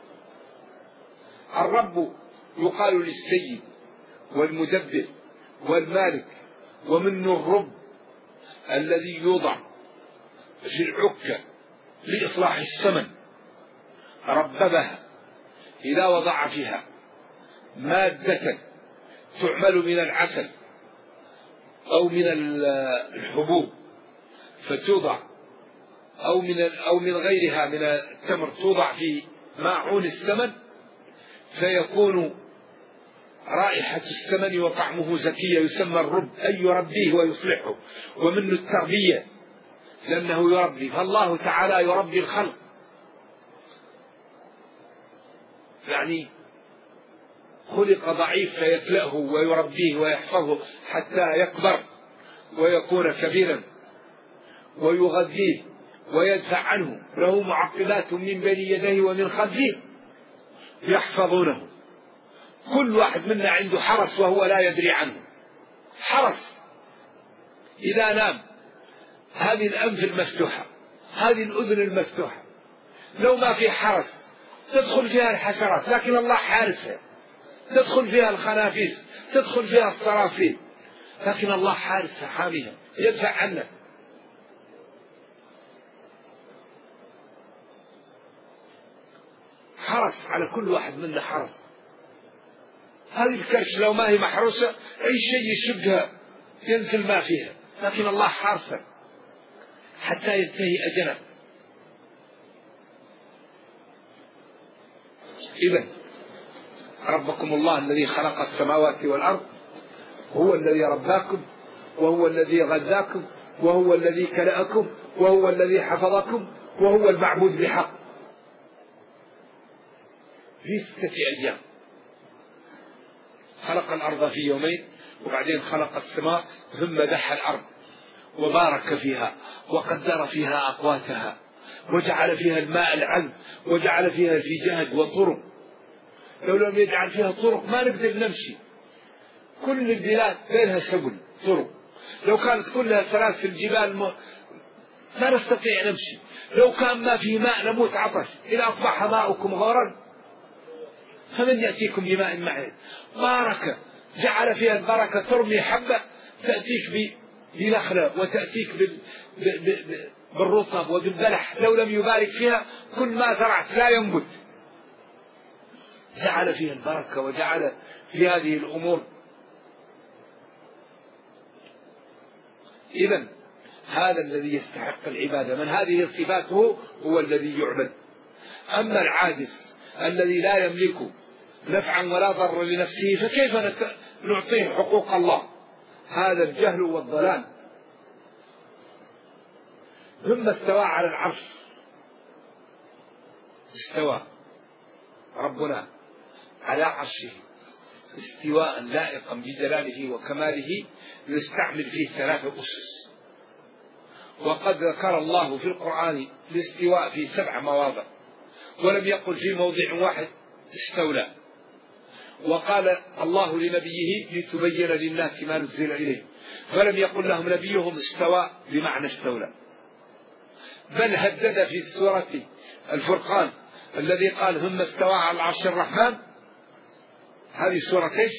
الرب يقال للسيد والمدبر والمالك، ومنه الرب الذي يوضع في العكة لإصلاح السمن، رببها إذا وضع فيها مادة تعمل من العسل أو من الحبوب فتوضع أو من أو من غيرها من التمر توضع في ماعون السمن فيكون رائحة السمن وطعمه زكية، يسمى الرب أي يربيه ويصلحه، ومنه التربية لأنه يربي. فالله تعالى يربي الخلق، يعني خلق ضعيف فيكلأه ويربيه ويحفظه حتى يكبر ويكون كبيرا، ويغذيه ويدفع عنه، له معقبات من بين يديه ومن خلفه يحفظونه. كل واحد منا عنده حرس وهو لا يدري عنه. حرس إذا نام هذه الأنف المفتوحة، هذه الأذن المفتوحة، لو ما في حرس تدخل فيها الحشرات، لكن الله حارسها، تدخل فيها الخنافيس، تدخل فيها الصرافيل. لكن الله حارس حاميها يدفع عنك. حرس على كل واحد منا حرس. هذه الكرش لو ما هي محروسة أي شيء يشقها ينزل ما فيها، لكن الله حارسك حتى ينتهي أجلك. إذن ربكم الله الذي خلق السماوات والأرض هو الذي رباكم وهو الذي غذاكم وهو الذي كلأكم وهو الذي حفظكم وهو المعبود بحق في ستة أيام. خلق الأرض في يومين وبعدين خلق السماء ثم دح الأرض وبارك فيها وقدر فيها أقواتها وجعل فيها الماء العذب وجعل فيها الفجاج وطرق. لو لم يجعل فيها طرق ما نقدر نمشي. كل البلاد بينها سبل طرق، لو كانت كلها سلام في الجبال ما نستطيع نمشي. لو كان ما فيه ماء نموت عطش. إذا أصبح ماؤكم غورا فمن يأتيكم بماء معين. بارك جعل فيها البركة ترمي حبة تأتيك بنخلة وتأتيك بالرطب وبالبلح. لو لم يبارك فيها كل ما زرعت لا ينبت. جعل فيها البركة وجعل في هذه الأمور. إذن هذا الذي يستحق العبادة، من هذه صفاته هو الذي يعبد. أما العاجز الذي لا يملك نفعا ولا ضر لنفسه فكيف نعطيه حقوق الله؟ هذا الجهل والضلال. ثم استوى على العرش. استوى ربنا على عرشه استواء لائقا بجلاله وكماله نستعمل فيه ثلاثة أسس. وقد ذكر الله في القرآن الاستواء في سبع مواضع ولم يقل في موضع واحد استولى. وقال الله لنبيه لتبين للناس ما نزل إليه، فلم يقل لهم نبيهم استوى بمعنى استولى، بل هدد في سورة الفرقان الذي قال ثم استوى على العرش الرحمن. هذه سورة ايش؟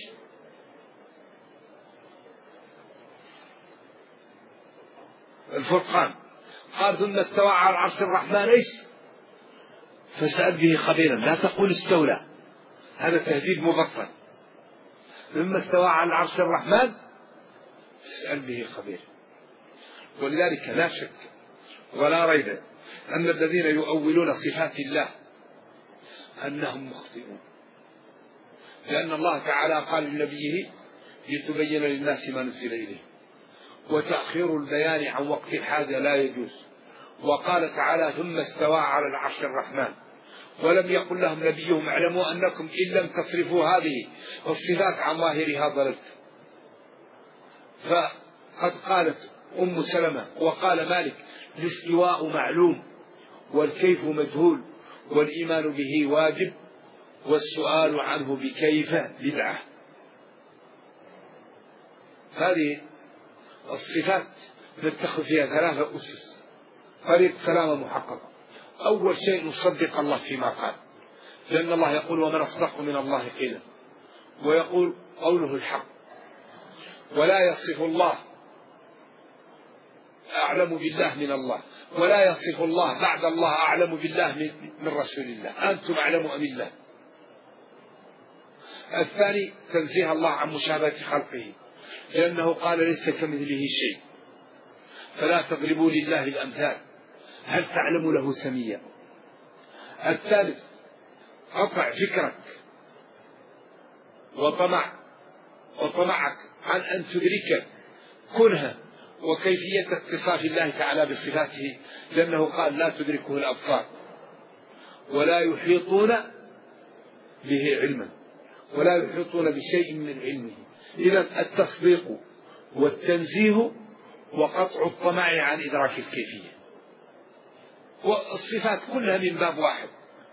الفرقان. قال ثم استوى على العرش الرحمن ايش؟ فسأل به خبيرا. لا تقول استولى، هذا تهديد مبطل. ثم استوى على العرش الرحمن فسأل به خبيرا. ولذلك لا شك ولا ريب أن الذين يؤولون صفات الله أنهم مخطئون، لأن الله تعالى قال لنبيه لتبين للناس ما نزل إليه، وتأخير البيان عن وقت الحاجة لا يجوز. وقال تعالى ثم استوى على العرش الرحمن، ولم يقل لهم نبيهم اعلموا أنكم إن لم تصرفوا هذه الصفات عن ظاهرها ضللت. فقد قالت أم سلمة وقال مالك الاستواء معلوم والكيف مجهول والإيمان به واجب والسؤال عنه بكيف بدعة. هذه الصفات نتخذ فيها ثلاثة أسس طريق سلامة محققة. أول شيء نصدق الله فيما قال، لأن الله يقول ومن أصدق من الله قيلا، ويقول قوله الحق، ولا يصف الله أعلم بالله من الله، ولا يصف الله بعد الله أعلم بالله من رسول الله. أنتم أعلم أم الله. الثاني تنزيه الله عن مشابهة خلقه، لأنه قال ليس كمثله شيء، فلا تضربوا لله الأمثال هل تعلم له سميا. الثالث قطع فكرك وطمع وطمعك عن أن تدرك كنها وكيفية اتصاف الله تعالى بصفاته، لأنه قال لا تدركه الأبصار ولا يحيطون به علما ولا يحيطون بشيء من علمه. إذا التصديق والتنزيه وقطع الطمع عن إدراك الكيفية، والصفات كلها من باب واحد.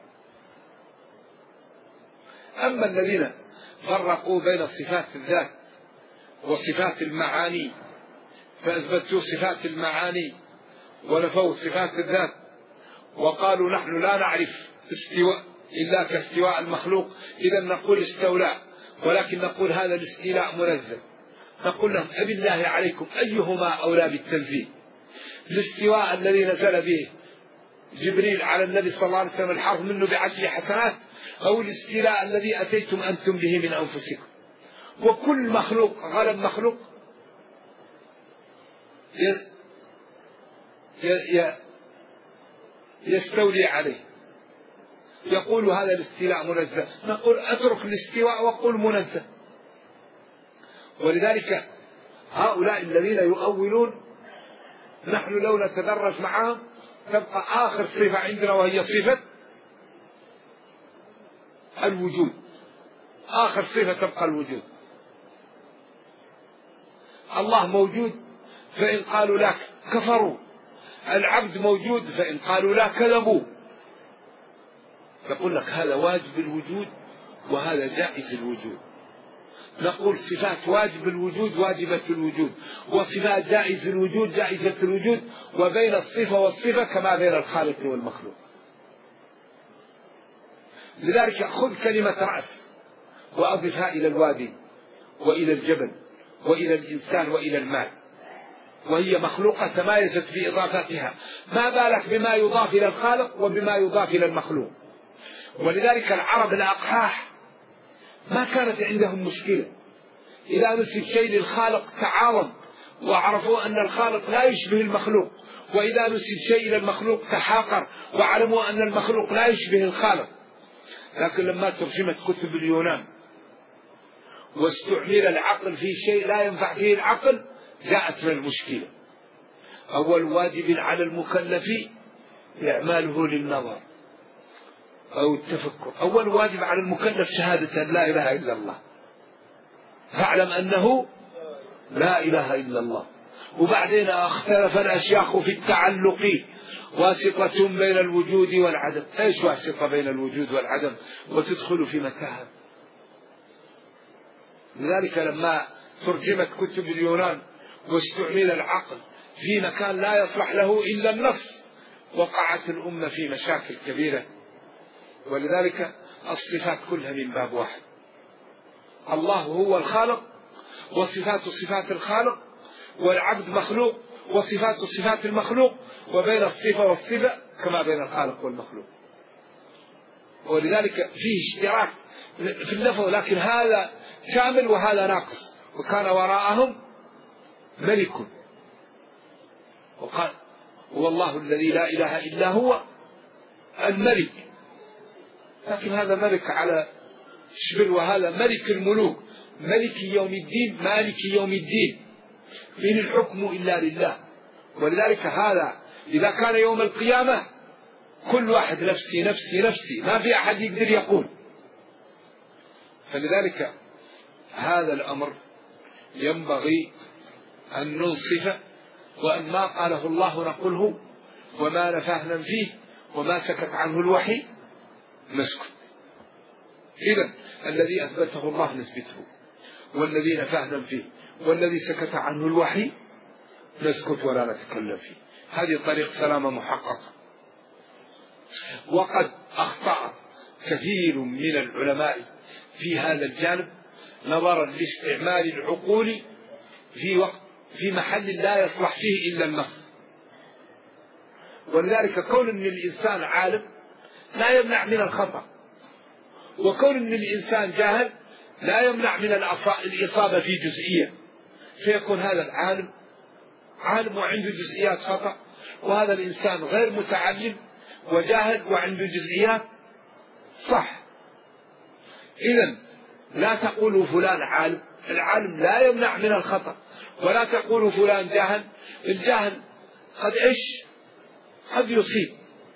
أما الذين فرقوا بين صفات الذات وصفات المعاني فأثبتوا صفات المعاني ونفوا صفات الذات، وقالوا نحن لا نعرف استواء إلا كاستواء المخلوق، إذا نقول استولى، ولكن نقول هذا الاستيلاء منزل. نقول لهم أبالله عليكم أيهما أولى بالتنزيل؟ الاستواء الذي نزل به جبريل على النبي صلى الله عليه وسلم الحرف منه بعشر حسنات، أو الاستيلاء الذي أتيتم أنتم به من أنفسكم؟ وكل مخلوق غلب مخلوق يستولي عليه، يقول هذا الاستيلاء منزه، نقول أترك الاستواء وقل منزه. ولذلك هؤلاء الذين يؤولون نحن لو نتدرج معهم تبقى آخر صفة عندنا وهي صفة الوجود، آخر صفة تبقى الوجود. الله موجود فإن قالوا لا كفروا، العبد موجود فإن قالوا لا كذبوا. يقول لك هذا واجب الوجود وهذا جائز الوجود. نقول صفات واجب الوجود واجبة الوجود، وصفات جائز الوجود جائزة الوجود، وبين الصفة والصفة كما بين الخالق والمخلوق. لذلك خذ كلمة رأس وأضفها إلى الوادي وإلى الجبل وإلى الإنسان وإلى المال، وهي مخلوقة تمايزت في إضافتها، ما بالك بما يضاف إلى الخالق وبما يضاف إلى المخلوق. ولذلك العرب الأقحاح ما كانت عندهم مشكلة، إذا نسب شيء للخالق تعاظم وعرفوا أن الخالق لا يشبه المخلوق، وإذا نسب شيء إلى المخلوق تحاقر وعلموا أن المخلوق لا يشبه الخالق. لكن لما ترجمت كتب اليونان واستعمل العقل في شيء لا ينفع فيه العقل جاءت من المشكلة. أول واجب على المكلف إعماله للنظر أو التفكر. أول واجب على المكلف شهادة أن لا إله إلا الله، فاعلم أنه لا إله إلا الله. وبعدين اختلف الأشياخ في التعلق، واسطة بين الوجود والعدم. ايش واسطة بين الوجود والعدم وتدخل في متاهة؟ لذلك لما ترجمت كتب اليونان واستعمل العقل في مكان لا يصلح له إلا النص وقعت الأمة في مشاكل كبيرة. ولذلك الصفات كلها من باب واحد، الله هو الخالق وصفات صفات الخالق، والعبد مخلوق وصفات صفات المخلوق، وبين الصفة والصفة كما بين الخالق والمخلوق. ولذلك فيه اشتراك في اللفظ، لكن هذا كامل وهذا ناقص. وكان وراءهم ملك، وقال هو الله الذي لا إله إلا هو الملك، لكن هذا ملك على شبل، وهذا ملك الملوك، ملك يوم الدين، مالك يوم الدين، إن الحكم إلا لله. ولذلك هذا إذا كان يوم القيامة كل واحد نفسي نفسي نفسي، ما في أحد يقدر يقول. فلذلك هذا الأمر ينبغي أن ننصف، وأن ما قاله الله نقوله، وما نفهنا فيه وما سكت عنه الوحي نسكت. إذن الذي أثبته الله نثبته، والذي نفهنا فيه والذي سكت عنه الوحي نسكت ولا نتكلم فيه. هذه طريق سلامة محققة. وقد أخطأ كثير من العلماء في هذا الجانب نظرا لاستعمال العقول في وقت في محل لا يصلح فيه إلا النص. ولذلك كون أن الإنسان عالم لا يمنع من الخطأ، وكون أن الإنسان جاهل لا يمنع من الإصابة في جزئية، فيكون هذا العالم عالم وعنده جزئيات خطأ، وهذا الإنسان غير متعلم وجاهل وعنده جزئيات صح. إذن لا تقولوا فلان عالم، العالم لا يمنع من الخطأ، ولا تقولوا فلان جاهل، الجاهل قد إيش قد يصيب.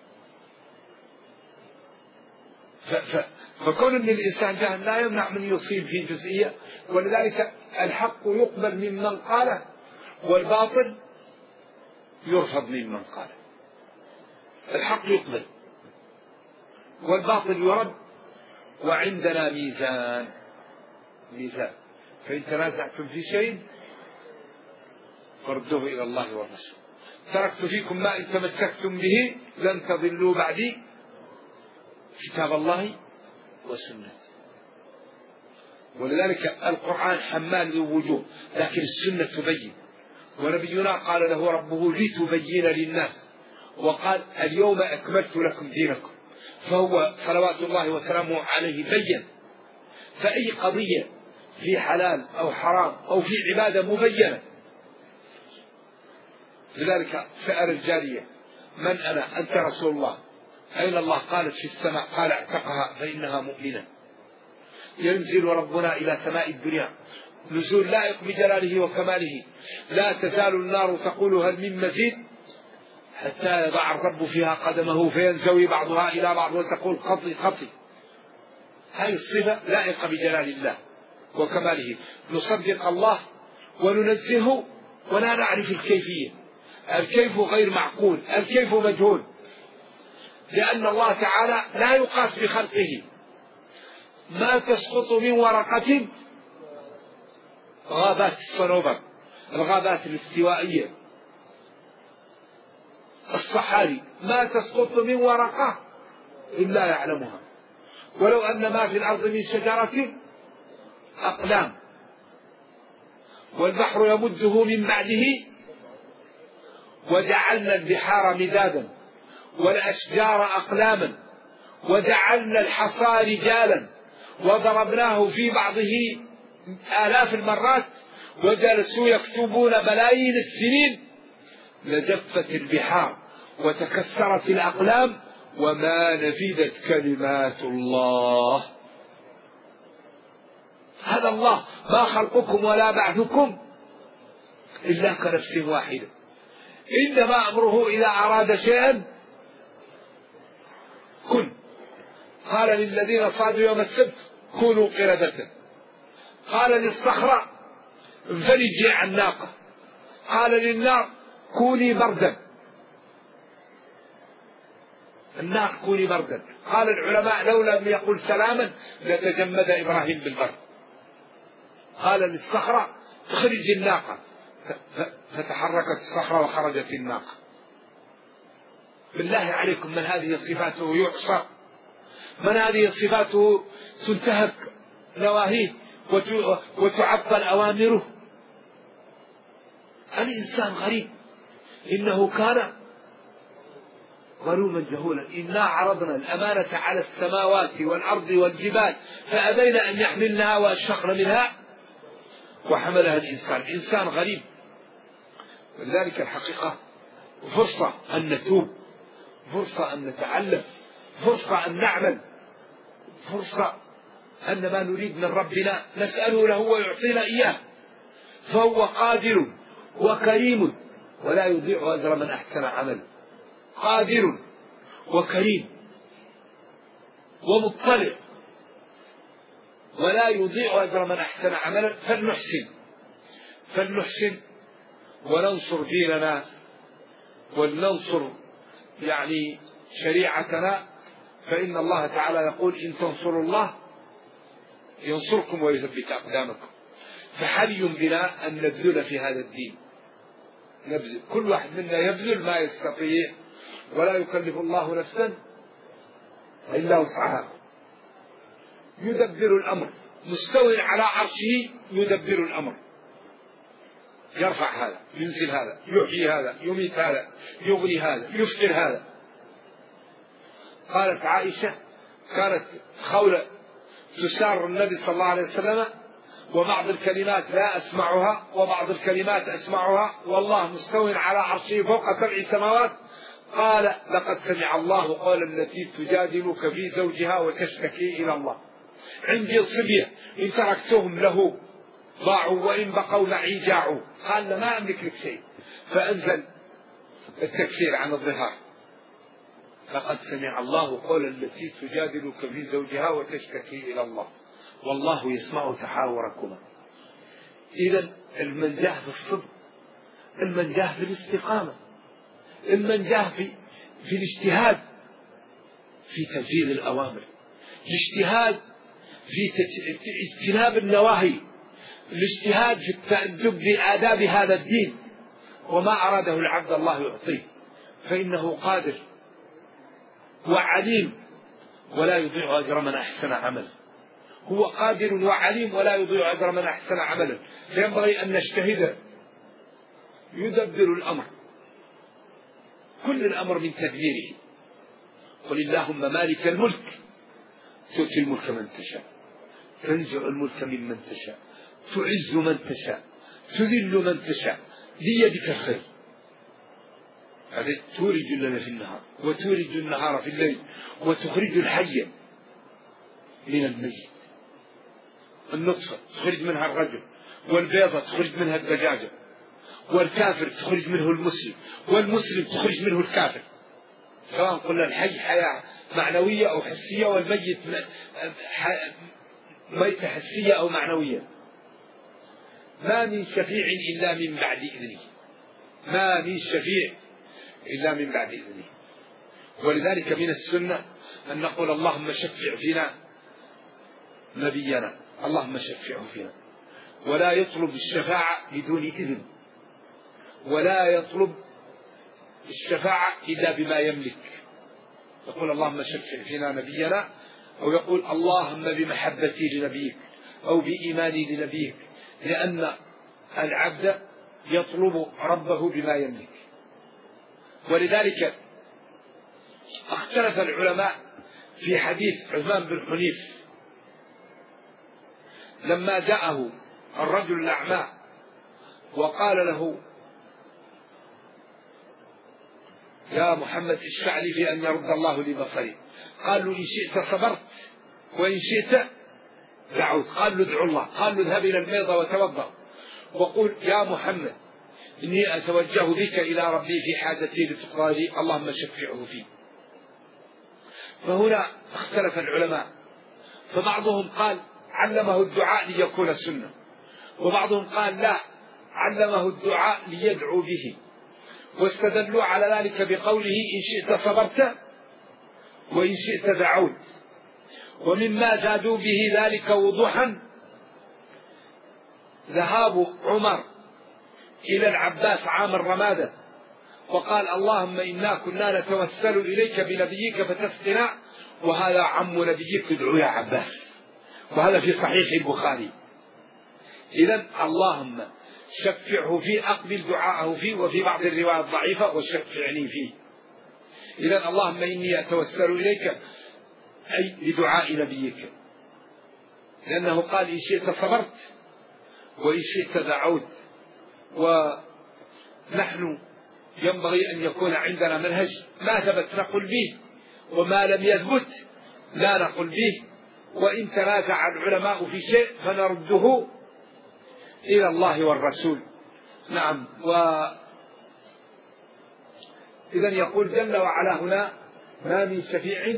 ف ف فكون أن الإنسان جاهل لا يمنع من يصيب في جزئية. ولذلك الحق يقبل ممن قاله، والباطل يرفض ممن قاله. الحق يقبل والباطل يرد، وعندنا ميزان ميزان فإن تنازعتم في شيء فردوه إلى الله والرسول. تركت فيكم ما إن تمسكتم به لن تضلوا بعدي كتاب الله وسنتي. ولذلك القرآن حمال ذو وجوه، لكن السنة تبين. ونبينا قال له ربه لتبين للناس، وقال اليوم أكملت لكم دينكم، فهو صلوات الله وسلامه عليه بين. فأي قضية في حلال أو حرام أو في عبادة مبينة. لذلك سأل الجارية من أنا؟ أنت رسول الله. أين الله؟ قالت في السماء. قال اعتقها فإنها مؤمنة. ينزل ربنا إلى سماء الدنيا نزول لائق بجلاله وكماله، لا تزال النار تقول هل من مزيد، حتى يضع الرب فيها قدمه فينزوي بعضها إلى بعض وتقول قطي قطي. هذه الصفة لائقة بجلال الله وكماله. نصدق الله وننزهه ولا نعرف الكيفية. الكيف غير معقول، الكيف مجهول، لأن الله تعالى لا يقاس بخلقه. ما تسقط من ورقة، غابات الصنوبر، الغابات الاستوائية، الصحاري، ما تسقط من ورقة إلا يعلمها، ولو أن ما في الأرض من شجرة أقلام، والبحر يمده من بعده، وجعلنا البحار مدادا والأشجار أقلاما وجعلنا الحصى رجالا وضربناه في بعضه آلاف المرات وجلسوا يكتبون بلايين السنين لجفت البحار وتكسرت الأقلام وما نفدت كلمات الله. هذا الله، ما خلقكم ولا بعثكم إلا كنفس واحدة، إنما أمره إذا أراد شيئا كن. قال للذين صادوا يوم السبت كونوا قردة، قال للصخرة انفلجي عن الناقة، قال للنار كوني بردا، النار كوني بردا. قال العلماء لو لم يقل سلاما لتجمد إبراهيم بالبرد. قال للصخرة اخرج الناقة، فتحركت الصخرة وخرجت الناقة. بالله عليكم، من هذه صفاته يعصى؟ من هذه صفاته تنتهك نواهيه وتعطل أوامره؟ الإنسان غريب، إنه كان ظلوما جهولا. إنا عرضنا الأمانة على السماوات والأرض والجبال فأبين أن يحملنها وأشفقن منها وحملها الإنسان. الإنسان غريب. ولذلك الحقيقة فرصة أن نتوب، فرصة أن نتعلم، فرصة أن نعمل، فرصة أن ما نريد من ربنا نسأله له ويعطينا إياه، فهو قادر وكريم ولا يضيع أجر من أحسن عمل. قادر وكريم ومطلع ولا يضيع أجر من أحسن عملا. فلنحسن فلنحسن وننصر ديننا ولننصر يعني شريعتنا، فإن الله تعالى يقول إن تنصروا الله ينصركم ويثبت أقدامكم. فحري بنا أن نبذل في هذا الدين، نبذل، كل واحد منا يبذل ما يستطيع، ولا يكلف الله نفسا إلا وسعها. يدبر الأمر، مستوٍ على عرشه يدبر الأمر، يرفع هذا، ينزل هذا، يحيي هذا، يميت هذا، يغني هذا، يفقر هذا. قالت عائشة كانت خولة تسار النبي صلى الله عليه وسلم، وبعض الكلمات لا أسمعها وبعض الكلمات أسمعها، والله مستوٍ على عرشه فوق سبع سماوات. قال لقد سمع الله قول التي تجادلك في زوجها وتشتكي إلى الله. عندي الصبية إن تركتهم له ضاعوا وإن بقوا معي جاعوا. قال ما أملك لك شيء، فأنزل التكفير عن الظهار. لقد سمع الله قول التي تجادلك في زوجها وتشتكي إلى الله والله يسمع تحاوركما. إذا المنجاه في الصدق، المنجاه في الاستقامة، المنجاه في, في الاجتهاد في تنفيذ الأوامر، الاجتهاد في اجتناب النواهي، الاجتهاد في التأدب بآداب هذا الدين. وما أراده العبد الله يعطيه، فإنه قادر وعليم ولا يضيع أجر من أحسن عمل. هو قادر وعليم ولا يضيع أجر من أحسن عملا، فينبغي أن نجتهد. يدبر الأمر، كل الأمر من تدبيره. قل اللهم مالك الملك تؤتي الملك من تشاء، تنزع الملك ممن تشاء، تعز من تشاء، تذل من تشاء، بيدك الخير. هذا تولج الليل في النهار وتولج النهار في الليل، وتخرج الحي من الميت. النطفة تخرج منها الرجل، والبيضة تخرج منها الدجاجة، والكافر تخرج منه المسلم، والمسلم تخرج منه الكافر. سواء قلنا الحي حياة معنوية أو حسية، والميت ميتة حسية أو معنوية. ما من شفيع إلا من بعد إذنه، ما من شفيع إلا من بعد إذنه. ولذلك من السنة أن نقول اللهم شفع فينا نبينا، اللهم شفعه فينا، ولا يطلب الشفاعة بدون إذن، ولا يطلب الشفاعة إلا بما يملك. يقول اللهم شفع فينا نبينا، أو يقول اللهم بمحبتي لنبيك أو بإيماني لنبيك، لأن العبد يطلب ربه بما يملك. ولذلك اختلف العلماء في حديث عثمان بن حنيف لما جاءه الرجل الأعمى وقال له يا محمد اشفع لي في أن يرد الله لي بصري. قال له إن شئت صبرت وإن شئت دعوت. قال له ادعو الله. قال له اذهب إلى الميضة وتوضأ وقول يا محمد إني أتوجه بك إلى ربي في حاجتي لتقضى لي، اللهم شفعه فيه. فهنا اختلف العلماء، فبعضهم قال علمه الدعاء ليكون سنة، وبعضهم قال لا، علمه الدعاء ليدعو به، واستدلوا على ذلك بقوله إن شئت صبرت وإن شئت دعوت. ومما زادوا به ذلك وضوحا ذهاب عمر إلى العباس عام الرمادة وقال اللهم إنا كنا نتوسل إليك بنبيك فتسقنا، وهذا عم نبيك ادعو يا عباس، وهذا في صحيح البخاري. إذن اللهم شفعه فيه، أقبل دعاءه فيه، وفي بعض الروايات ضعيفة وشفعني فيه. إذن اللهم إني أتوسل إليك أي بدعاء نبيك، لأنه قال إن شئت صبرت وإن شئت دعوت. ونحن ينبغي أن يكون عندنا منهج، ما ثبت نقول به، وما لم يثبت لا نقول به. وإن تنازع العلماء في شيء فنرده إلى الله والرسول. نعم. وإذن يقول جل وعلا هنا ما من شفيع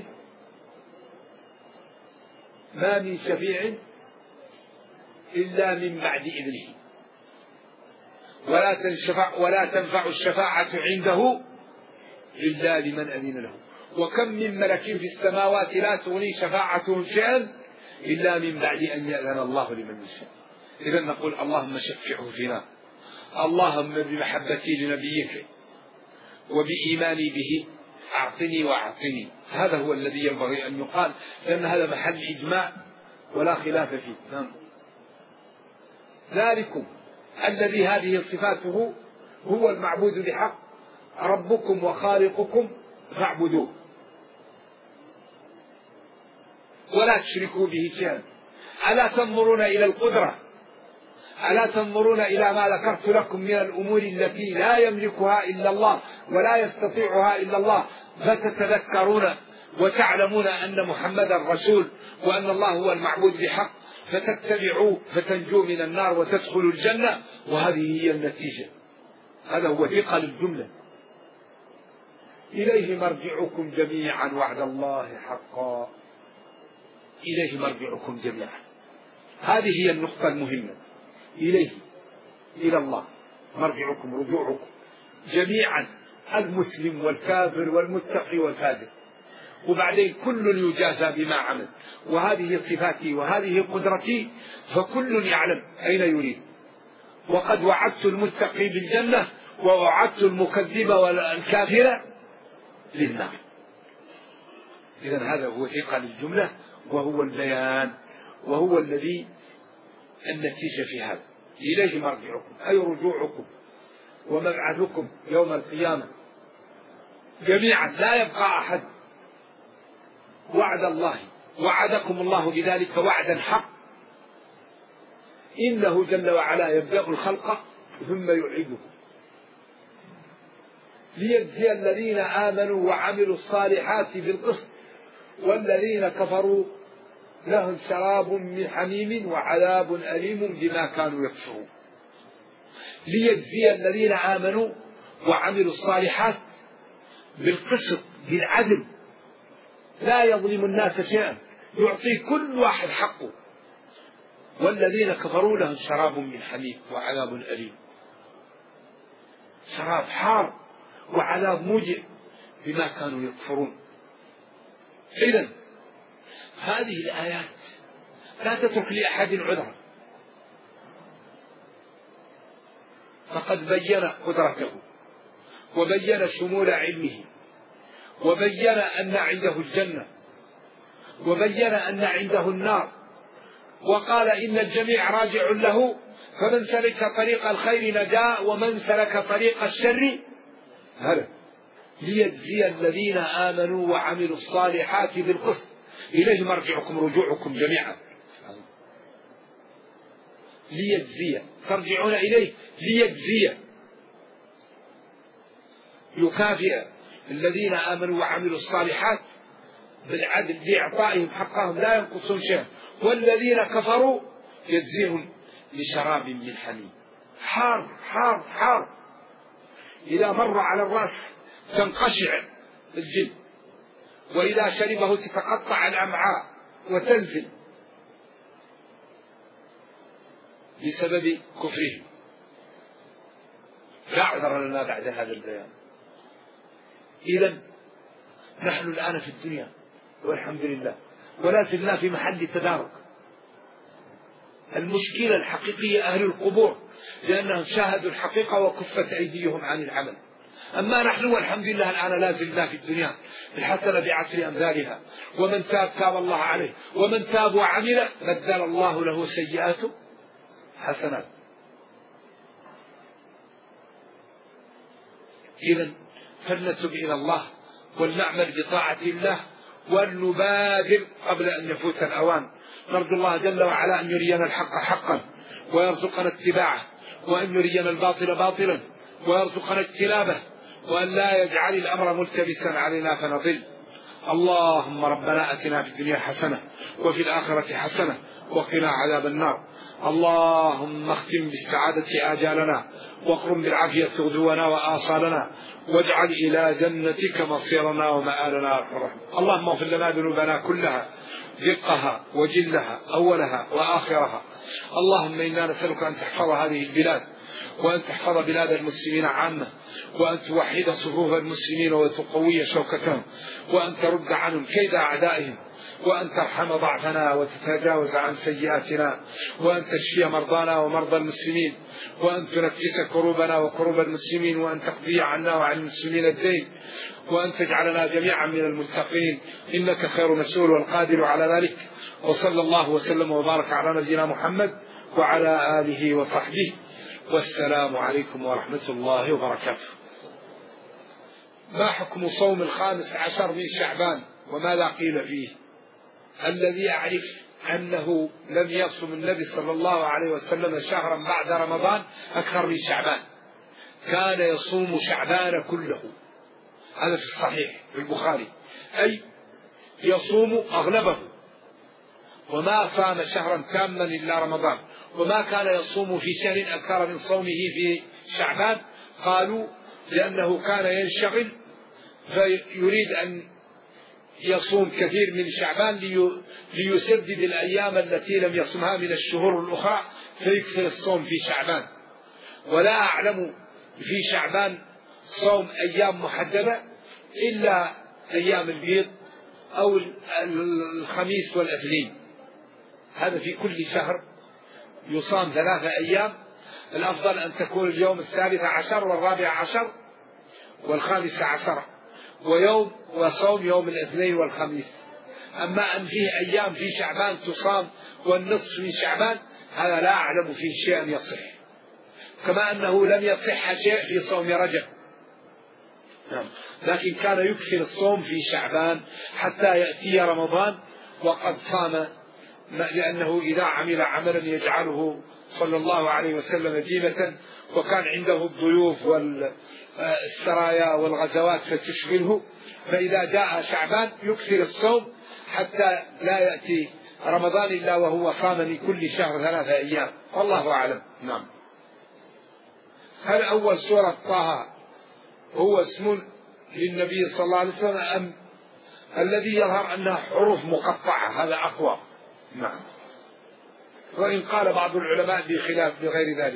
ما من شفيع إلا من بعد إذنه، ولا تنشفع ولا تنفع الشفاعة عنده إلا لمن أذن له. وكم من ملك في السماوات لا تغني شفاعتهم شيئا إلا من بعد أن يأذن الله لمن يشاء. إذا نقول اللهم شفعه فينا، اللهم بمحبتي لنبيك وبإيماني به أعطني وأعطني. هذا هو الذي ينبغي أن يقال، لأن هذا محل إجماع ولا خلاف فيه. نعم. ذلكم الذي هذه صفاته هو المعبود بحق، ربكم وخالقكم فاعبدوه ولا تشركوا به شيئا. ألا تنظرون إلى القدرة؟ ألا تنظرون إلى ما ذكرت لكم من الأمور التي لا يملكها إلا الله ولا يستطيعها إلا الله، فتتذكرون وتعلمون أن محمدا رسول وأن الله هو المعبود بحق، فتتبعوا فتنجوا من النار وتدخلوا الجنة. وهذه هي النتيجة. هذا هو ثقل الجملة. إليه مرجعكم جميعا وعد الله حقا، إليه مرجعكم جميعا. هذه هي النقطة المهمة. إليه، إلى الله مرجعكم، رجوعكم جميعا، المسلم والكافر والمتقي والفاجر، وبعدين كل يجازى بما عمل. وهذه صفاتي وهذه قدرتي، فكل يعلم أين يريد. وقد وعدت المتقي بالجنة ووعدت المكذب والكافر للنار. إذن هذا هو ثقل الجملة، وهو البيان وهو الذي النتيجة في هذا. إليه مرجعكم أي رجوعكم ومبعثكم يوم القيامة جميعا، لا يبقى أحد. وعد الله وعدكم الله بذلك وعدا حق، إنه جل وعلا يبدأ الخلق ثم يعيده ليجزي الذين آمنوا وعملوا الصالحات بالقسط والذين كفروا لهم شراب من حميم وعذاب أليم بما كانوا يكفرون. ليجزي الذين آمنوا وعملوا الصالحات بالقسط بالعدل، لا يظلم الناس شيئا، يعطي كل واحد حقه. والذين كفروا لهم شراب من حميم وعذاب أليم، شراب حار وعذاب موجع بما كانوا يكفرون. إذن هذه الآيات لا تترك لأحد عذرا، فقد بين قدرته وبين شمول علمه وبين أن عنده الجنة وبين أن عنده النار، وقال إن الجميع راجع له، فمن سلك طريق الخير نجا ومن سلك طريق الشر هلك. ليجزي الذين آمنوا وعملوا الصالحات بالقسط إليه مرجعكم رجوعكم جميعا. ليجزي، ترجعون إليه ليجزي، يكافئ الذين آمنوا وعملوا الصالحات بالعدل بإعطائهم حقهم لا ينقصون شيئا، والذين كفروا يجزيهم بشراب من حميم حار حار حار، إذا مر على الرأس تنقشع الجلد، وإذا شربه تتقطع الأمعاء وتنزل بسبب كفره. لا عذر لنا بعد هذا البيان. إذن نحن الآن في الدنيا والحمد لله ولا زلنا في محل تدارك. المشكلة الحقيقية أهل القبور، لأنهم شاهدوا الحقيقة وكفت أيديهم عن العمل. أما نحن والحمد لله الآن لا زلنا في الدنيا الحسنة بعشر أمثالها، ومن تاب تاب الله عليه، ومن تاب وعمل بدل الله له سيئاته حسنات. إذن فلنتب إلى الله ولنعمل بطاعة الله ولنبادر قبل أن يفوت الأوان. نرجو الله جل وعلا أن يرينا الحق حقا ويرزقنا اتباعه، وأن يرينا الباطل باطلا ويرزقنا اجتنابه، وأن لا يجعل الأمر ملتبسا علينا فنضل. اللهم ربنا أتنا في الدنيا حسنة وفي الآخرة حسنة وقنا عذاب النار. اللهم اختم بالسعادة آجالنا واقرم بالعافية غدونا وآصالنا، واجعل إلى جنتك مصيرنا ومآلنا. اللهم اغفر لنا ذنوبنا كلها دقها وجلها أولها وآخرها. اللهم إنا نسألك أن تحفظ هذه البلاد، وأن تحفظ بلاد المسلمين عامة، وأن توحد صفوف المسلمين وتقوي شوكتهم، وأن ترد عنهم كيد أعدائهم، وأن ترحم ضعفنا وتتجاوز عن سيئاتنا، وأن تشفي مرضانا ومرضى المسلمين، وأن تنفس كروبنا وكروب المسلمين، وأن تقضي عنا وعن المسلمين الدين، وأن تجعلنا جميعا من المتقين، إنك خير مسؤول والقادر على ذلك. وصلى الله وسلم وبارك على نبينا محمد وعلى آله وصحبه، والسلام عليكم ورحمة الله وبركاته. ما حكم صوم الخامس عشر من شعبان وماذا قيل فيه؟ الذي أعرف أنه لم يصم النبي صلى الله عليه وسلم شهرا بعد رمضان أكثر من شعبان، كان يصوم شعبان كله، هذا في الصحيح في البخاري، أي يصوم أغلبه، وما صام شهرا تاما إلا رمضان، وما كان يصوم في شهر أكثر من صومه في شعبان. قالوا لأنه كان ينشغل فيريد أن يصوم كثير من شعبان ليسدد الأيام التي لم يصمها من الشهور الأخرى فيكثر الصوم في شعبان. ولا أعلم في شعبان صوم أيام محددة إلا أيام البيض أو الخميس والاثنين، هذا في كل شهر يصام ثلاثة أيام. الأفضل أن تكون اليوم الثالث عشر والرابع عشر والخامس عشر، ويوم وصوم يوم الاثنين والخميس. أما أن فيه أيام في شعبان تصام والنصف من شعبان هذا لا أعلم فيه شيئا يصح، كما أنه لم يصح شيء في صوم رجب. نعم. لكن كان يكثر الصوم في شعبان حتى يأتي رمضان وقد صام، لأنه إذا عمل عملا يجعله صلى الله عليه وسلم ديمة، وكان عنده الضيوف والسرايا والغزوات فتشغله، فإذا جاء شعبان يكثر الصوم حتى لا يأتي رمضان إلا وهو صام لكل شهر ثلاثة أيام، والله أعلم. نعم. هل أول سورة طه هو اسم للنبي صلى الله عليه وسلم أم الذي يظهر أنها حروف مقطعة؟ هذا أقوى. نعم. وإن قال بعض العلماء بخلاف بغير ذلك.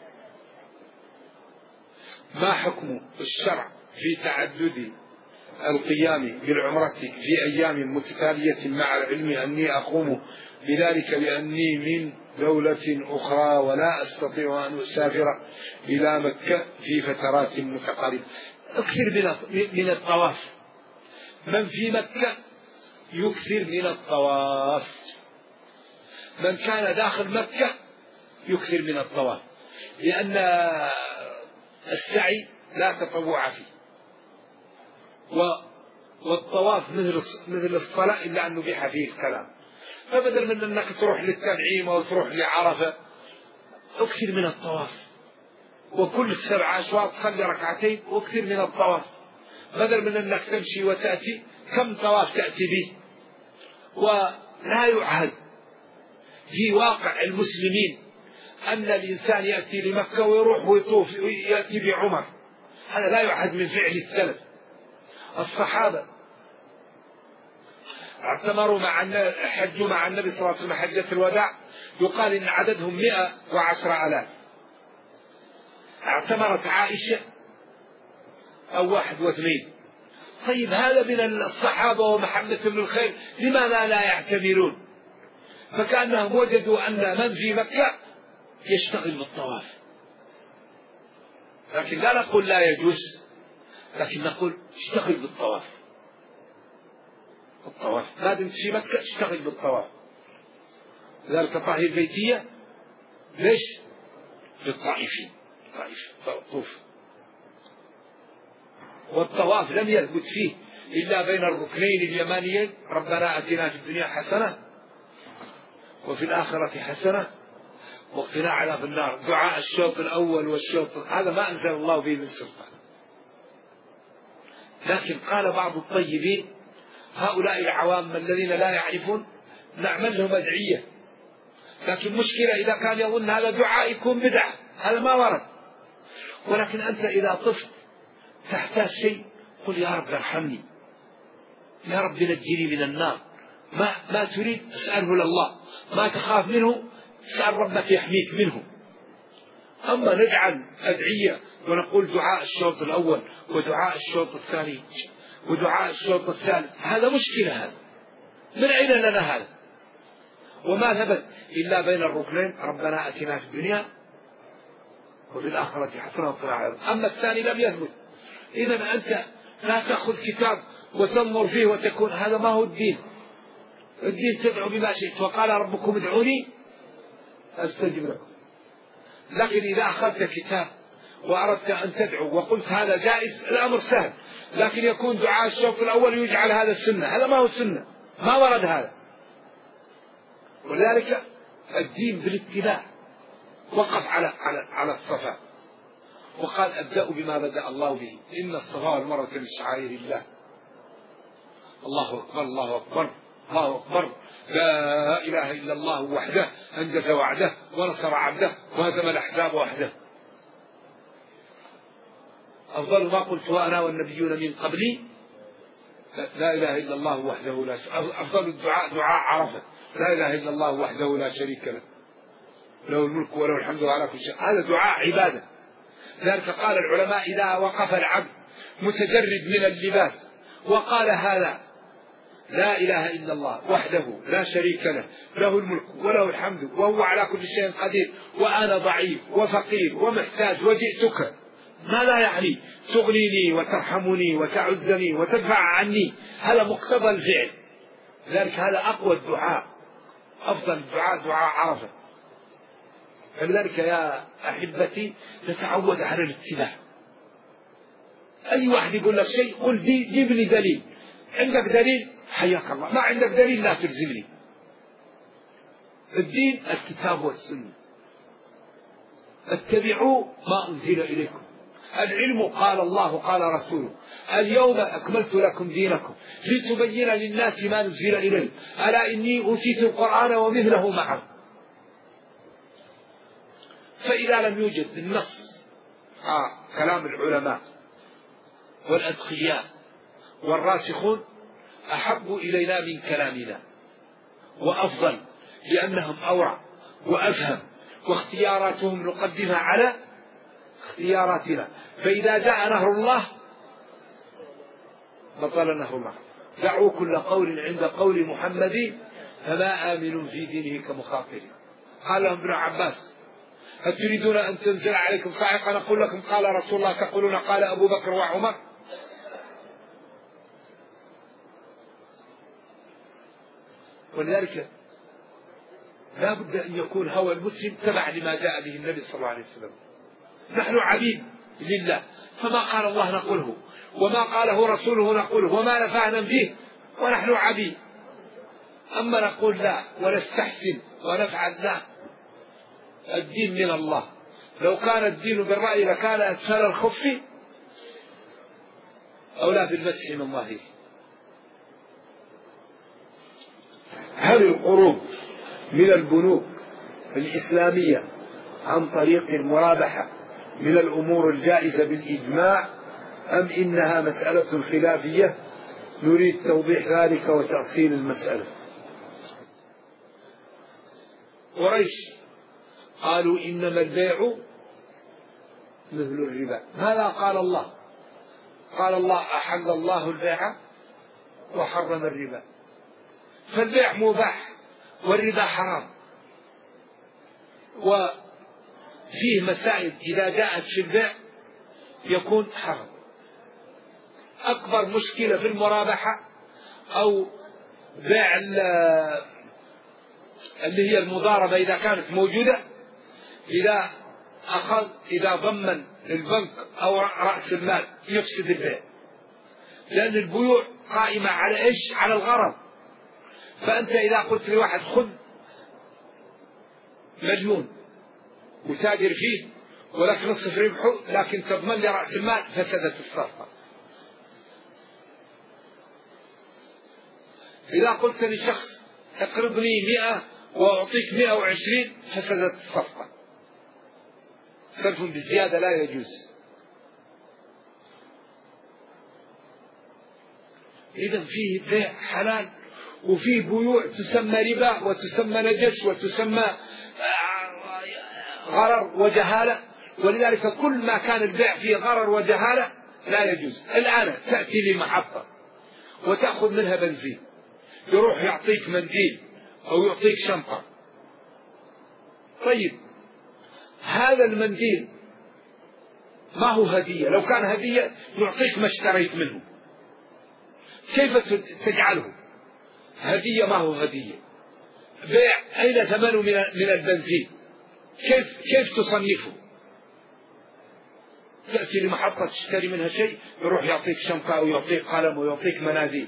ما حكم الشرع في تعدد القيام بالعمرة في أيام متتالية مع العلم أني أقوم بذلك لأني من دولة أخرى ولا أستطيع أن أسافر إلى مكة في فترات متقاربة؟ أكثر من الطواف، من في مكة يكثر من الطواف، من كان داخل مكة يكثر من الطواف، لأن السعي لا تطوع فيه، والطواف مثل الصلاة إلا أن نبيح فيه الكلام. فبدل من أنك تروح للتنعيم أو تروح لعرفة أكثر من الطواف، وكل سبع أشواط صلي ركعتين واكثر من الطواف، بدل من أنك تمشي وتأتي كم طواف تأتي به. ولا يعهد في واقع المسلمين أن الإنسان يأتي لمكة ويروح ويطوف ويأتي بعمر، هذا لا يعهد من فعل السلف. الصحابة اعتمروا مع حجوا مع النبي صلى الله عليه وسلم حجة الوداع، يقال إن عددهم مئة وعشر آلاف. اعتمرت عائشة أو واحد واثنين. طيب هذا من الصحابة ومحبتهم للخير، لماذا لا يعتمرون؟ فكأنهم وجدوا أن من في مكة يشتغل بالطواف. لكن لا نقول لا يجوز، لكن نقول اشتغل بالطواف. الطواف ما دمت في مكة اشتغل بالطواف. ذلك طهي البيتية ليش؟ للطائفين، طائف طوف. والطواف لم يثبت فيه إلا بين الركنين اليمانيين، ربنا آتنا في الدنيا حسنة وفي الآخرة حسنة وقنا عذاب النار. دعاء الشوط الأول والشوط هذا ما أنزل الله به من سلطان. لكن قال بعض الطيبين هؤلاء العوام الذين لا يعرفون نعمل لهم أدعية، لكن مشكلة إذا كان يظن هذا دعاء يكون بدعة، هذا ما ورد. ولكن أنت إذا طفت تحتاج شيء قل يا رب ارحمني، يا رب نجني من النار. ما ما تريد اسأله لله، ما تخاف منه اسأل ربك يحميك منه. أما نجعل أدعية ونقول دعاء الشوط الأول ودعاء الشوط الثاني ودعاء الشوط الثالث، هذا مشكلة. هذا من أين لنا هذا؟ وما ثبت إلا بين الركنين ربنا آتنا في الدنيا وفي الآخرة حسنة وقنا عذاب النار. أما الثاني لم يثبت. إذن أنت لا تأخذ كتاب وتنظر فيه وتكون هذا ما هو الدين. الدين تدعو بما شئت، وقال ربكم ادعوني أستجب لكم. لكن إذا أخذت كتاب وأردت أن تدعو وقلت هذا جائز الأمر سهل، لكن يكون دعاء الشوط الأول يجعل هذا السنة، هذا ما هو السنة، ما ورد هذا. ولذلك الدين بالاتباع وقف على على على الصفا وقال أبدأ بما بدأ الله به، إن الصفا والمروة من شعائر الله. الله أكبر الله أكبر الله أكبر، لا إله إلا الله وحده أنجز وعده ونصر عبده وهزم الأحزاب وحده. أفضل ما قلته أنا والنبيون من قبلي لا إله إلا الله وحده لا شريك له. أفضل الدعاء دعاء عرفة، لا إله إلا الله وحده لا شريك له له الملك وله الحمد على كل شيء. هذا دعاء عبادة. لذلك قال العلماء إذا وقف العبد متجرد من اللباس وقال هذا لا إله إلا الله وحده لا شريك له له الملك وله الحمد وهو على كل شيء قدير وأنا ضعيف وفقير ومحتاج وجئتك، ماذا يعني؟ تغنيني وترحمني وتعزني وتدفع عني. هذا مقتضى الفعل. لذلك هذا أقوى الدعاء، أفضل الدعاء دعاء عرفة. فلذلك يا أحبتي نتعود على الاتباع. أي واحد يقول لك شيء قل دي جيب لي دليل، عندك دليل حياك الله، ما عندك دليل لا تلزمني. الدين الكتاب والسنة، اتبعوا ما أنزل إليكم. العلم قال الله قال رسوله، اليوم أكملت لكم دينكم لتبين للناس ما نزل إليه، ألا إني أوتيت القرآن ومثله معه. فإذا لم يوجد النص آه كلام العلماء والأتقياء والراسخون أحب إلينا من كلامنا وأفضل، لأنهم أورع وأفهم، واختياراتهم نقدمها على اختياراتنا. فإذا جاء نهر الله بطل نهر الله. دعوا كل قول عند قول محمد فما آمن في دينه كمخاطر. قال لهم ابن عباس هل تريدون أن تنزل عليكم صاعقة نقول لكم قال رسول الله تقولون قال أبو بكر وعمر؟ ولذلك لا بد أن يكون هوى المسلم تبع لما جاء به النبي صلى الله عليه وسلم. نحن عبيد لله، فما قال الله نقوله، وما قاله رسوله نقوله، وما نفعنا فيه ونحن عبيد. أما نقول لا ونستحسن ونفعل لا، الدين من الله. لو كان الدين بالرأي لكان أسفل الخف أولى بالمسح من ظاهره. هل القروض من البنوك الإسلامية عن طريق المرابحة من الأمور الجائزة بالإجماع أم إنها مسألة خلافية؟ نريد توضيح ذلك وتأصيل المسألة. قريش قالوا إنما البيع مثل الربا. ماذا قال الله؟ قال الله أحل الله البيع وحرم الربا. فالبيع مباح والربا حرام، وفيه مسائل إذا جاءت في البيع يكون حرام. أكبر مشكلة في المرابحة أو بيع اللي هي المضاربة إذا كانت موجودة، إذا أخذ إذا ضمن البنك أو رأس المال يفسد البيع، لأن البيوع قائمة على إيش؟ على الغرض. فأنت إذا قلت لواحد خذ مليون وتاجر فيه ولك نصف ربحه لكن تضمن لي رأس المال، فسدت الصفقة. إذا قلت لشخص اقرضني مئة وأعطيك مئة وعشرين، فسدت الصفقة. صرف بالزيادة لا يجوز. إذن فيه بيع حلال، وفيه بيوع تسمى ربا وتسمى نجش وتسمى غرر وجهالة. ولذلك كل ما كان البيع فيه غرر وجهالة لا يجوز. الآن تأتي لمحطة وتأخذ منها بنزين، يروح يعطيك منديل أو يعطيك شنطة. طيب هذا المنديل ما هو هدية؟ لو كان هدية يعطيك ما اشتريت منه. كيف تجعله هدية؟ ما هو هدية. بيع أين ثمنه من البنزين؟ كيف كيف تصنفه؟ تأتي لمحطة تشتري منها شيء يروح يعطيك شنطة أو يعطيك قلم ويعطيك مناديل.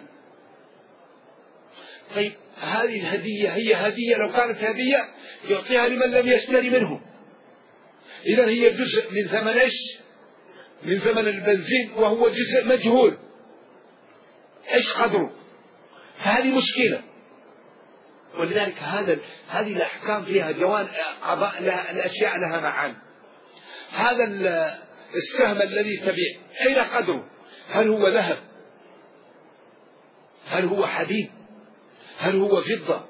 طيب هذه الهدية هي هدية؟ لو كانت هدية يعطيها لمن لم يشتري منه. إذن هي جزء من ثمن إيش؟ من ثمن البنزين، وهو جزء مجهول إيش قدره. فهذه مشكلة. ولذلك هذا هذه الأحكام فيها جوان قضاء الأشياء لها معان. هذا السهم الذي تبيع أين قدره؟ هل هو ذهب؟ هل هو حديد؟ هل هو فضة؟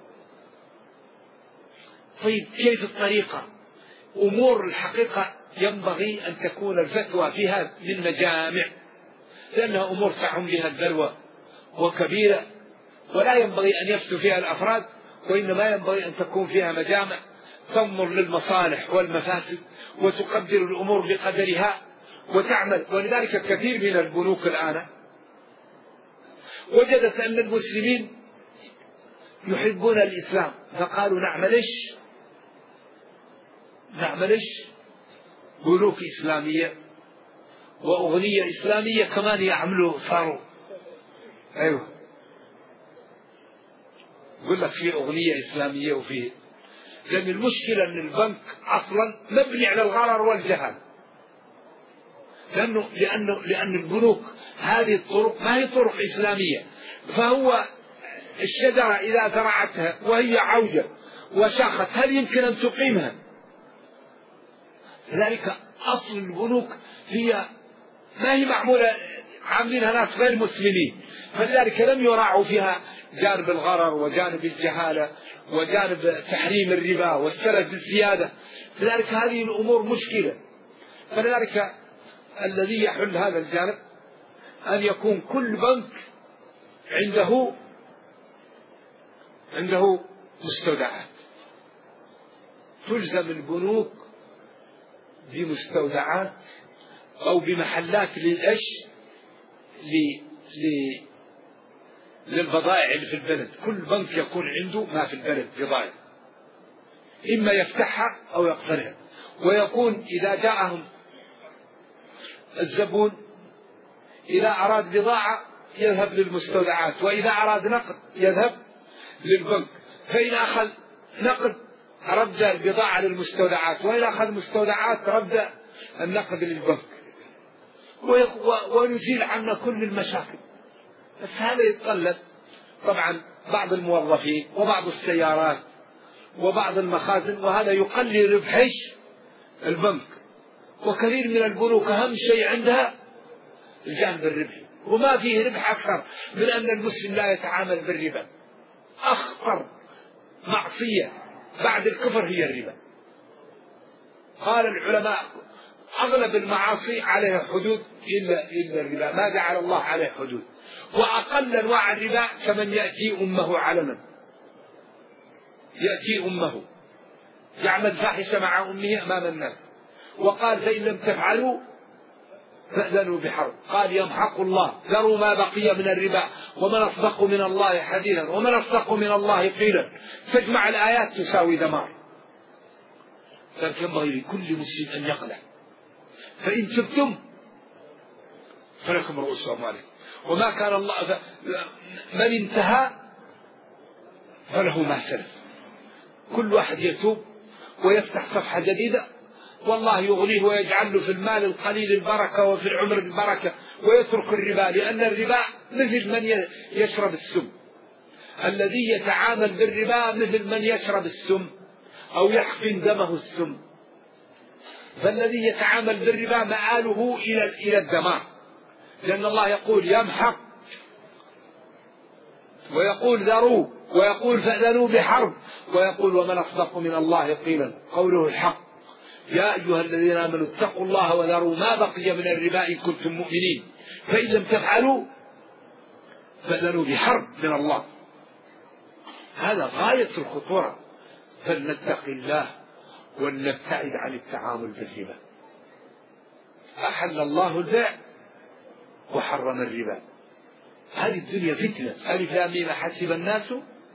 طيب كيف الطريقة؟ أمور الحقيقة ينبغي أن تكون الفتوى فيها للمجامع، لأنها أمور تعم بها البلوى وكبيرة، ولا ينبغي أن يفتوا فيها الأفراد، وإنما ينبغي أن تكون فيها مجامع تنظر للمصالح والمفاسد وتقدر الأمور بقدرها وتعمل. ولذلك كثير من البنوك الآن وجدت أن المسلمين يحبون الإسلام، فقالوا نعمل إيش نعمل إيش بنوك إسلامية وأغنية إسلامية كمان يعملوا، صاروا أيوه يقول لك في أغنية إسلامية وفيه، لأن المشكلة أن البنك أصلا مبني على الغرر والجهل، لأنه لأنه لأن البنوك هذه الطرق ما هي طرق إسلامية، فهو الشجرة إذا زرعتها وهي عوجة وشاخت هل يمكن أن تقيمها؟ لذلك أصل البنوك هي ما هي معمولة، عاملينها ناس غير مسلمين، فلذلك لم يراعوا فيها جانب الغرر وجانب الجهالة وجانب تحريم الربا والسلف بالزيادة، لذلك هذه الأمور مشكلة. فلذلك الذي يحل هذا الجانب أن يكون كل بنك عنده عنده مستودعات، تلزم البنوك بمستودعات أو بمحلات للأش للبضائع اللي في البلد، كل بنك يكون عنده ما في البلد بضائع إما يفتحها أو يقفلها، ويكون إذا جاءهم الزبون إذا أراد بضاعة يذهب للمستودعات، وإذا أراد نقد يذهب للبنك، فإذا أخذ نقد رد البضاعة للمستودعات، وإذا أخذ مستودعات رد النقد للبنك، ونزيل عنا كل المشاكل. بس هذا يتطلب طبعا بعض الموظفين وبعض السيارات وبعض المخازن، وهذا يقلل ربح البنك. وكثير من البنوك أهم شيء عندها الجانب الربحي، وما فيه ربح أكثر من أن المسلم لا يتعامل بالربا. أخطر معصية بعد الكفر هي الربا. قال العلماء أغلب المعاصي عليها حدود إلا إلا الربا، ما جعل الله عليه حدود. وأقل أنواع الربا كمن يأتي أمه علنا، يأتي أمه يعمل فاحشة مع أمه أمام الناس، وقال فإن لم تفعلوا فأذنوا بحرب. قال يمحق الله، ذروا ما بقي من الربا ومن أصدق من الله حديثا ومن أصدق من الله قيلا. تجمع الآيات تساوي دمار. فينبغي لكل مسلم أن يقلع، فإن تبتم فلكم رؤوس أموالكم، وما كان الله من انتهى فله ما سلف. كل واحد يتوب ويفتح صفحة جديدة، والله يغنيه ويجعل له في المال القليل البركة وفي العمر البركة، ويترك الربا، لأن الربا مثل من يشرب السم. الذي يتعامل بالربا مثل من يشرب السم أو يحقن دمه السم. فالذي يتعامل بالربا مآله إلى إلى الدمار، لأن الله يقول يمحق ويقول ذروا ويقول فأذنوا بحرب ويقول ومن أصدق من الله قيلا. قوله الحق. يا أيها الذين آمنوا اتقوا الله وذروا ما بقي من الربا إن كنتم مؤمنين، فإن لم تفعلوا فأذنوا بحرب من الله. هذا غاية الخطورة، فلنتق الله ولنبتعد عن التعامل بالربا. أحل الله البيع وحرم الربا. هذه الدنيا فتنة. ألف لام ميم حسب الناس.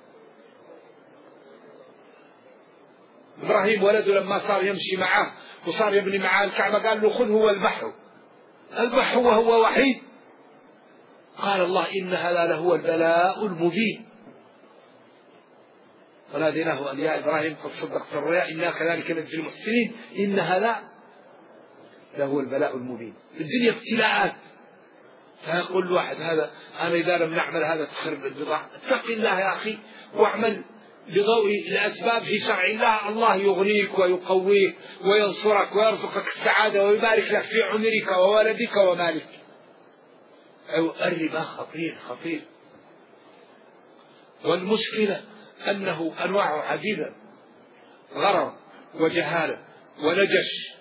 إبراهيم ولده لما صار يمشي معه وصار يبني معه الكعبة قال له خذ هو البحر البحر وهو وحيد. قال الله إن هذا لهو البلاء المبين. وناديناه أن يا إبراهيم قد صدقت الرؤيا إنا كذلك نجزي المحسنين إن هذا لهو البلاء المبين. الدنيا ابتلاءات، فيقول الواحد هذا أنا إذا لم نعمل هذا تخرب البضاعة. اتق الله يا أخي واعمل بضوء الأسباب في شرع الله. الله يغنيك ويقويك وينصرك ويرزقك السعادة ويبارك لك في عمرك وولدك ومالك. الربا خطير خطير. والمشكلة أنه أنواع عديدة، غرر وجهالة ونجش.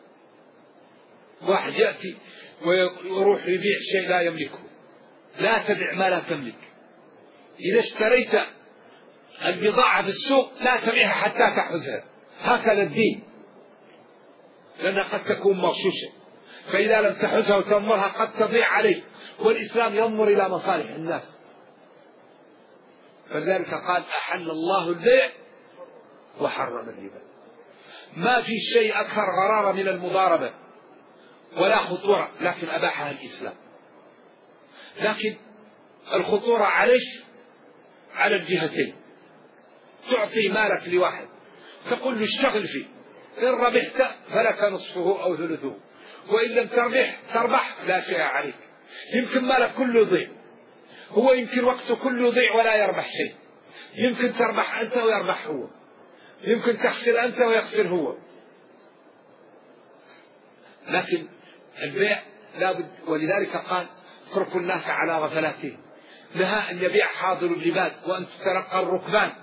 واحد يأتي ويروح يبيع شيء لا يملكه. لا تبع ما لا تملك. إذا اشتريت البضاعة في السوق لا تبيعها حتى تحوزها. هكذا الدين، لأنها قد تكون مغشوشة، فإذا لم تحوزها وتنظرها قد تضيع عليك. والإسلام ينظر إلى مصالح الناس. فلذلك قال أحل الله البيع وحرم الربا. ما في شيء أكثر غرارة من المضاربة ولا خطورة، لكن أباحها الإسلام. لكن الخطورة عليش على الجهتين. تعطي مالك لواحد تقول له اشتغل فيه، إن ربحت فلك نصفه أو ثلثه، وإن لم تربح تربح لا شيء عليك. يمكن مالك كله يضيع، هو يمكن وقته كله يضيع ولا يربح شيء. يمكن تربح أنت ويربح هو، يمكن تخسر أنت ويخسر هو. لكن البيع لابد، ولذلك قال اتركوا الناس على غفلاتهم. نهى أن يبيع حاضر اللباد وأن تتلقى الركبان.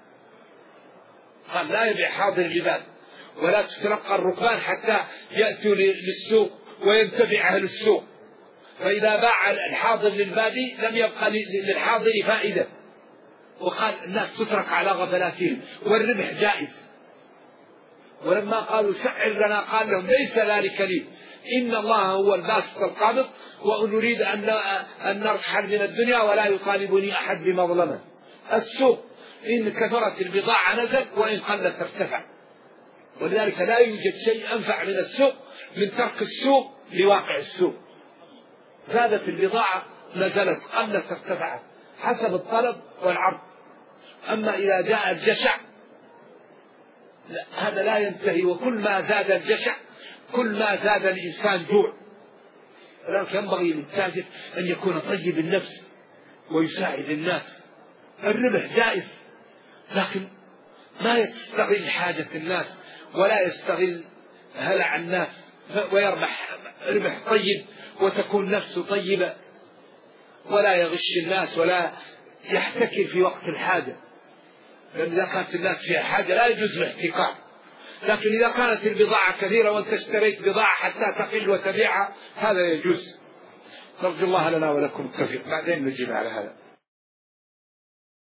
قال لا يبيع حاضر اللباد ولا تتلقى الركبان حتى يأتوا للسوق وينتفع أهل السوق. فإذا باع الحاضر للبادي لم يبقى للحاضر فائدة. وقال الناس تترك على غفلاتهم والربح جائز. ولما قالوا سعر لنا قال لهم ليس ذلك لي، إن الله هو الباسط القابض، ونريد أن نرحل من الدنيا ولا يطالبني أحد بمظلمة. السوق إن كثرت البضاعة نزل وإن قلت ارتفع. ولذلك لا يوجد شيء أنفع من السوق من ترك السوق لواقع السوق. زادت البضاعة نزلت، قلت ارتفعت حسب الطلب والعرض. أما إذا جاء الجشع لا، هذا لا ينتهي، وكل ما زاد الجشع كل ما زاد الإنسان جوع. ولذلك ينبغي للتاجر أن يكون طيب النفس ويساعد الناس. الربح جائز، لكن ما يستغل حاجة الناس ولا يستغل هلع الناس، ويربح ربح طيب وتكون نفسه طيبة، ولا يغش الناس ولا يحتكر في وقت الحاجة. لأن إذا كانت الناس فيها حاجة لا يجوز الاحتكار. لكن إذا كانت البضاعة كثيرة وأنت اشتريت بضاعة حتى تقل وتبيعها هذا يجوز. نرجو الله لنا ولكم التوفيق. بعدين نجيب على هذا.